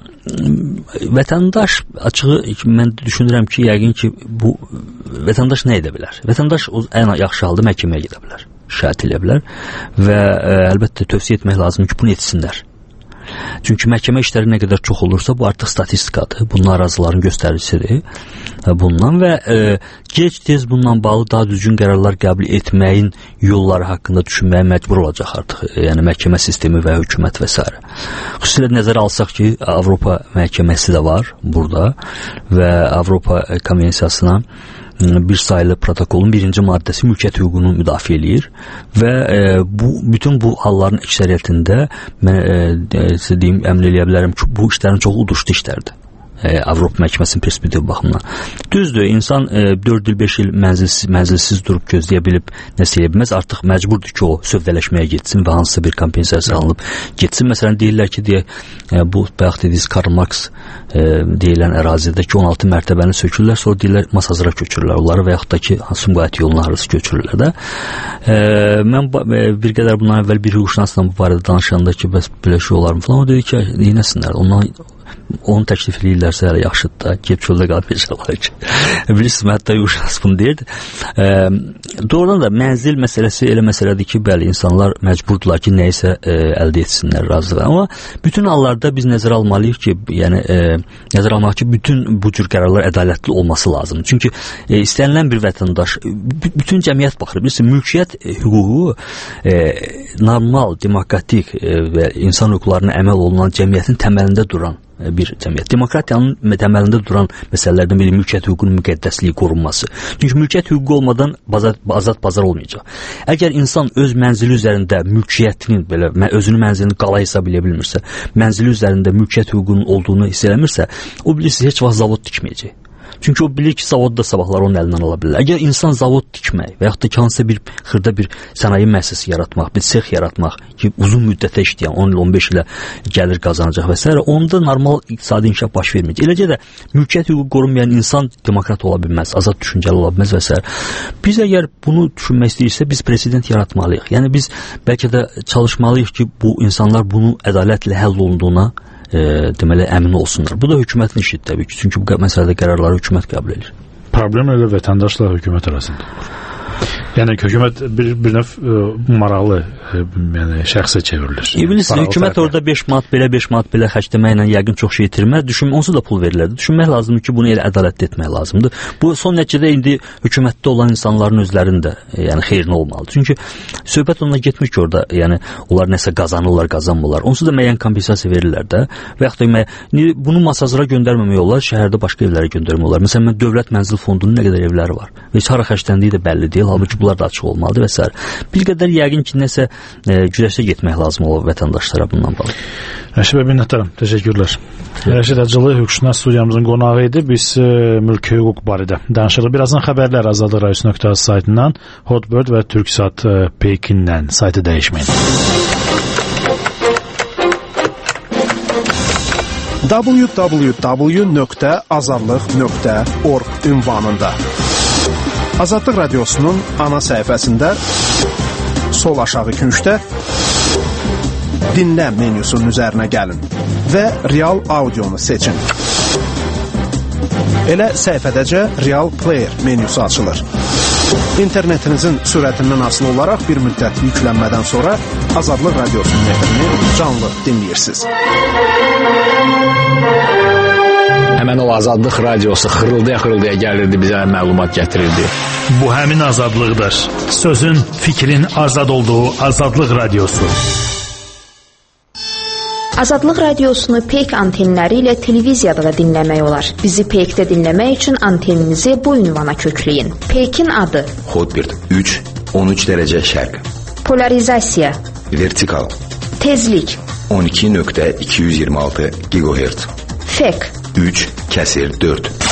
vətəndaş açığı mən düşünürəm ki, yəqin ki, bu vətəndaş nə edə bilər? Vətəndaş ən yaxşı halda məhkəməyə gedə bilər, şahid edə bilər və ə, əlbəttə tövsiyə etmək lazım ki, bunu etsinlər. Çünki məhkəmə işləri nə qədər çox olursa, bu artıq statistikadır, bu narazıların göstəricisidir bundan və e, gec-tez bundan bağlı daha düzgün qərarlar qəbul etməyin yolları haqqında düşünməyə məcbur olacaq artıq, yəni məhkəmə sistemi və hökumət və s. Xüsusilə nəzərə alsaq ki, Avropa məhkəməsi də var burada və Avropa konvensiyasına bir sayılı protokolun birinci maddəsi mülkiyyət hüququnu müdafiə eləyir və e, bu bütün bu halların əksəriyyətində mən e, sizə deyim, əmin eləyə bilərəm ki, bu işlərin çoxu uduşdu işlərdir. Avropa məhkəməsinin perspektivi baxımından. Düzdür, insan e, dörd il, beş il mənzilsiz, mənzilsiz durub gözləyə bilib nəsə edə bilməz. Artıq məcburdur ki, o sövdələşməyə getsin və hansısa bir kompensasiya alınıb getsin. Məsələn, deyirlər ki, deyə, e, bu bayaq dediyiniz Karl Marx e, deyilən ərazidəki on altı mərtəbəni sökürlər, sonra deyirlər Masazıra köçürürlər onları və yaxud da ki, Sumqayıt yoluna arası köçürürlər də. E, mən e, bir qədər bundan əvvəl bir hüquqşünasla bu barədə danışanda ki, bəs belə şey olar mı falan, o dedi ki, neynəsinlər, ondan onu təklif edirlərsə hələ yaxşıdır da, gəlib çöldə qalıb yaşarlar ki. Bilirsiniz, mən hətta yuşas bunu deyirdi. E, doğrudan da mənzil məsələsi elə məsələdir ki, bəli, insanlar məcburdular ki, nəyisə e, əldə etsinlər, razıdır. Amma bütün hallarda biz nəzərə almalıyıq ki, yəni e, nəzərə almalıyıq ki, bütün bu cür qərarlar ədalətli olması lazımdır. Çünki e, istənilən bir vətəndaş, bütün cəmiyyət baxır. Bilirsiniz, mülkiyyət hüququ e, normal, demokratik e, və insan hüquqlarına əməl olunan cəmiyyətin təməlində duran bir cəmiyyət. Demokratiyanın təməlində duran məsələlərdən biri mülkiyyət hüququnun müqəddəsliyi qorunması. Çünki mülkiyyət hüququ olmadan bazar, azad bazar olmayacaq. Əgər insan öz mənzili üzərində mülkiyyətinin, belə özünün mənzilini qala hesab edə bilmirsə, mənzili üzərində mülkiyyət hüququnun olduğunu hiss eləmirsə, o bilirsiniz, heç vaxt zavod tikməyəcək. Çünki o bilir ki, zavod da sabahlar onun əlindən ala bilər. Əgər insan zavod tikmək və yaxud da ki, hansısa bir xırda bir sənaye müəssisəsi yaratmaq, bir sex yaratmaq ki, uzun müddətə işləyən, on il, on beş ilə gəlir qazanacaq və s. onda normal iqtisadi inkişaf baş verməyəcək. Eləcə də mülkiyyət hüququ qorunmayan insan demokrat ola bilməz, azad düşüncəli ola bilməz və s. Biz əgər bunu düşünmək istəyirsə, biz prezident yaratmalıyıq. Yəni biz bəlkə də çalışmalıyıq ki, bu insanlar bunu ədalətlə həll olunduğuna E, deməli əmin olsunlar. Bu da hökumətin işidir təbii ki. Çünki bu məsələdə qərarları hökumət qəbul edir. Problem elə vətəndaşla hökumət arasında olur. Yəni hökumət bir, bir növ ə, maraqlı ə, yəni şəxsə çevrilir. E, bilirsiniz, hökumət orada beş manat belə, beş manat belə xərcləməklə yəqin çox şey itirməz. Düşün, onsuz da pul verilərdi. Düşünmək lazımdır ki, bunu elə ədalətli etmək lazımdır. Bu son nəticədə indi hökumətdə olan insanların özlərində e, yəni xeyrinə olmalıdır. Çünki söhbət onunla getmir ki, orada yəni onlar nəsə qazanırlar, qazanmırlar. Onsuz da müəyyən kompensasiya verirlər də və yaxud da müəyyən, bunu Masazıra göndərməmək olar, şəhərdə başqa evlərə göndərmək olar. Məsələn, mən Dövlət Mənzil Fondunun nə qədər evləri var və heç hara xərcləndiyi də bəlli deyil. Halbuki bunlar da açıq olmalıdır və s. Bir qədər yəqin ki, nəsə e, güləşə getmək lazım olur vətəndaşlara bundan bağlı. Rəşid bəy, minnətdaram. Təşəkkürlər. Rəşid Acılı hüquqşünas studiyamızın qonağı idi. Biz e, mülki hüquq barədə danışırıq. Birazdan xəbərlər azadlıq radiyosu nöqtə az saytından, Hotbird və Türksat e, Pekindən saytı dəyişməyin. w w w nöqtə azadlıq nöqtə org ünvanında. Azadlıq Radiosunun ana səhifəsində sol aşağı küncdə dinlə menyusunun üzərinə gəlin və real audionu seçin. Elə səhifədəcə Real Player menyusu açılır. İnternetinizin sürətindən asılı olaraq bir müddət yüklənmədən sonra Azadlıq Radiosunun efrini canlı dinləyirsiniz. Həmən o Azadlıq Radiosu xırıldaya-xırıldaya gəlirdi, bizə məlumat gətirirdi. Bu həmin azadlıqdır. Sözün, fikrin azad olduğu Azadlıq Radiosu. Azadlıq Radiosunu Peyk antenləri ilə televiziyada da dinləmək olar. Bizi Peykdə dinləmək üçün anteninizi bu ünvana kökləyin. Peykin adı: Hotbird üç on üç dərəcə şərq. Polarizasiya: Vertikal. Tezlik: on iki nöqtə iki yüz iyirmi altı gigahertz. Fek: üç kəsir dörd.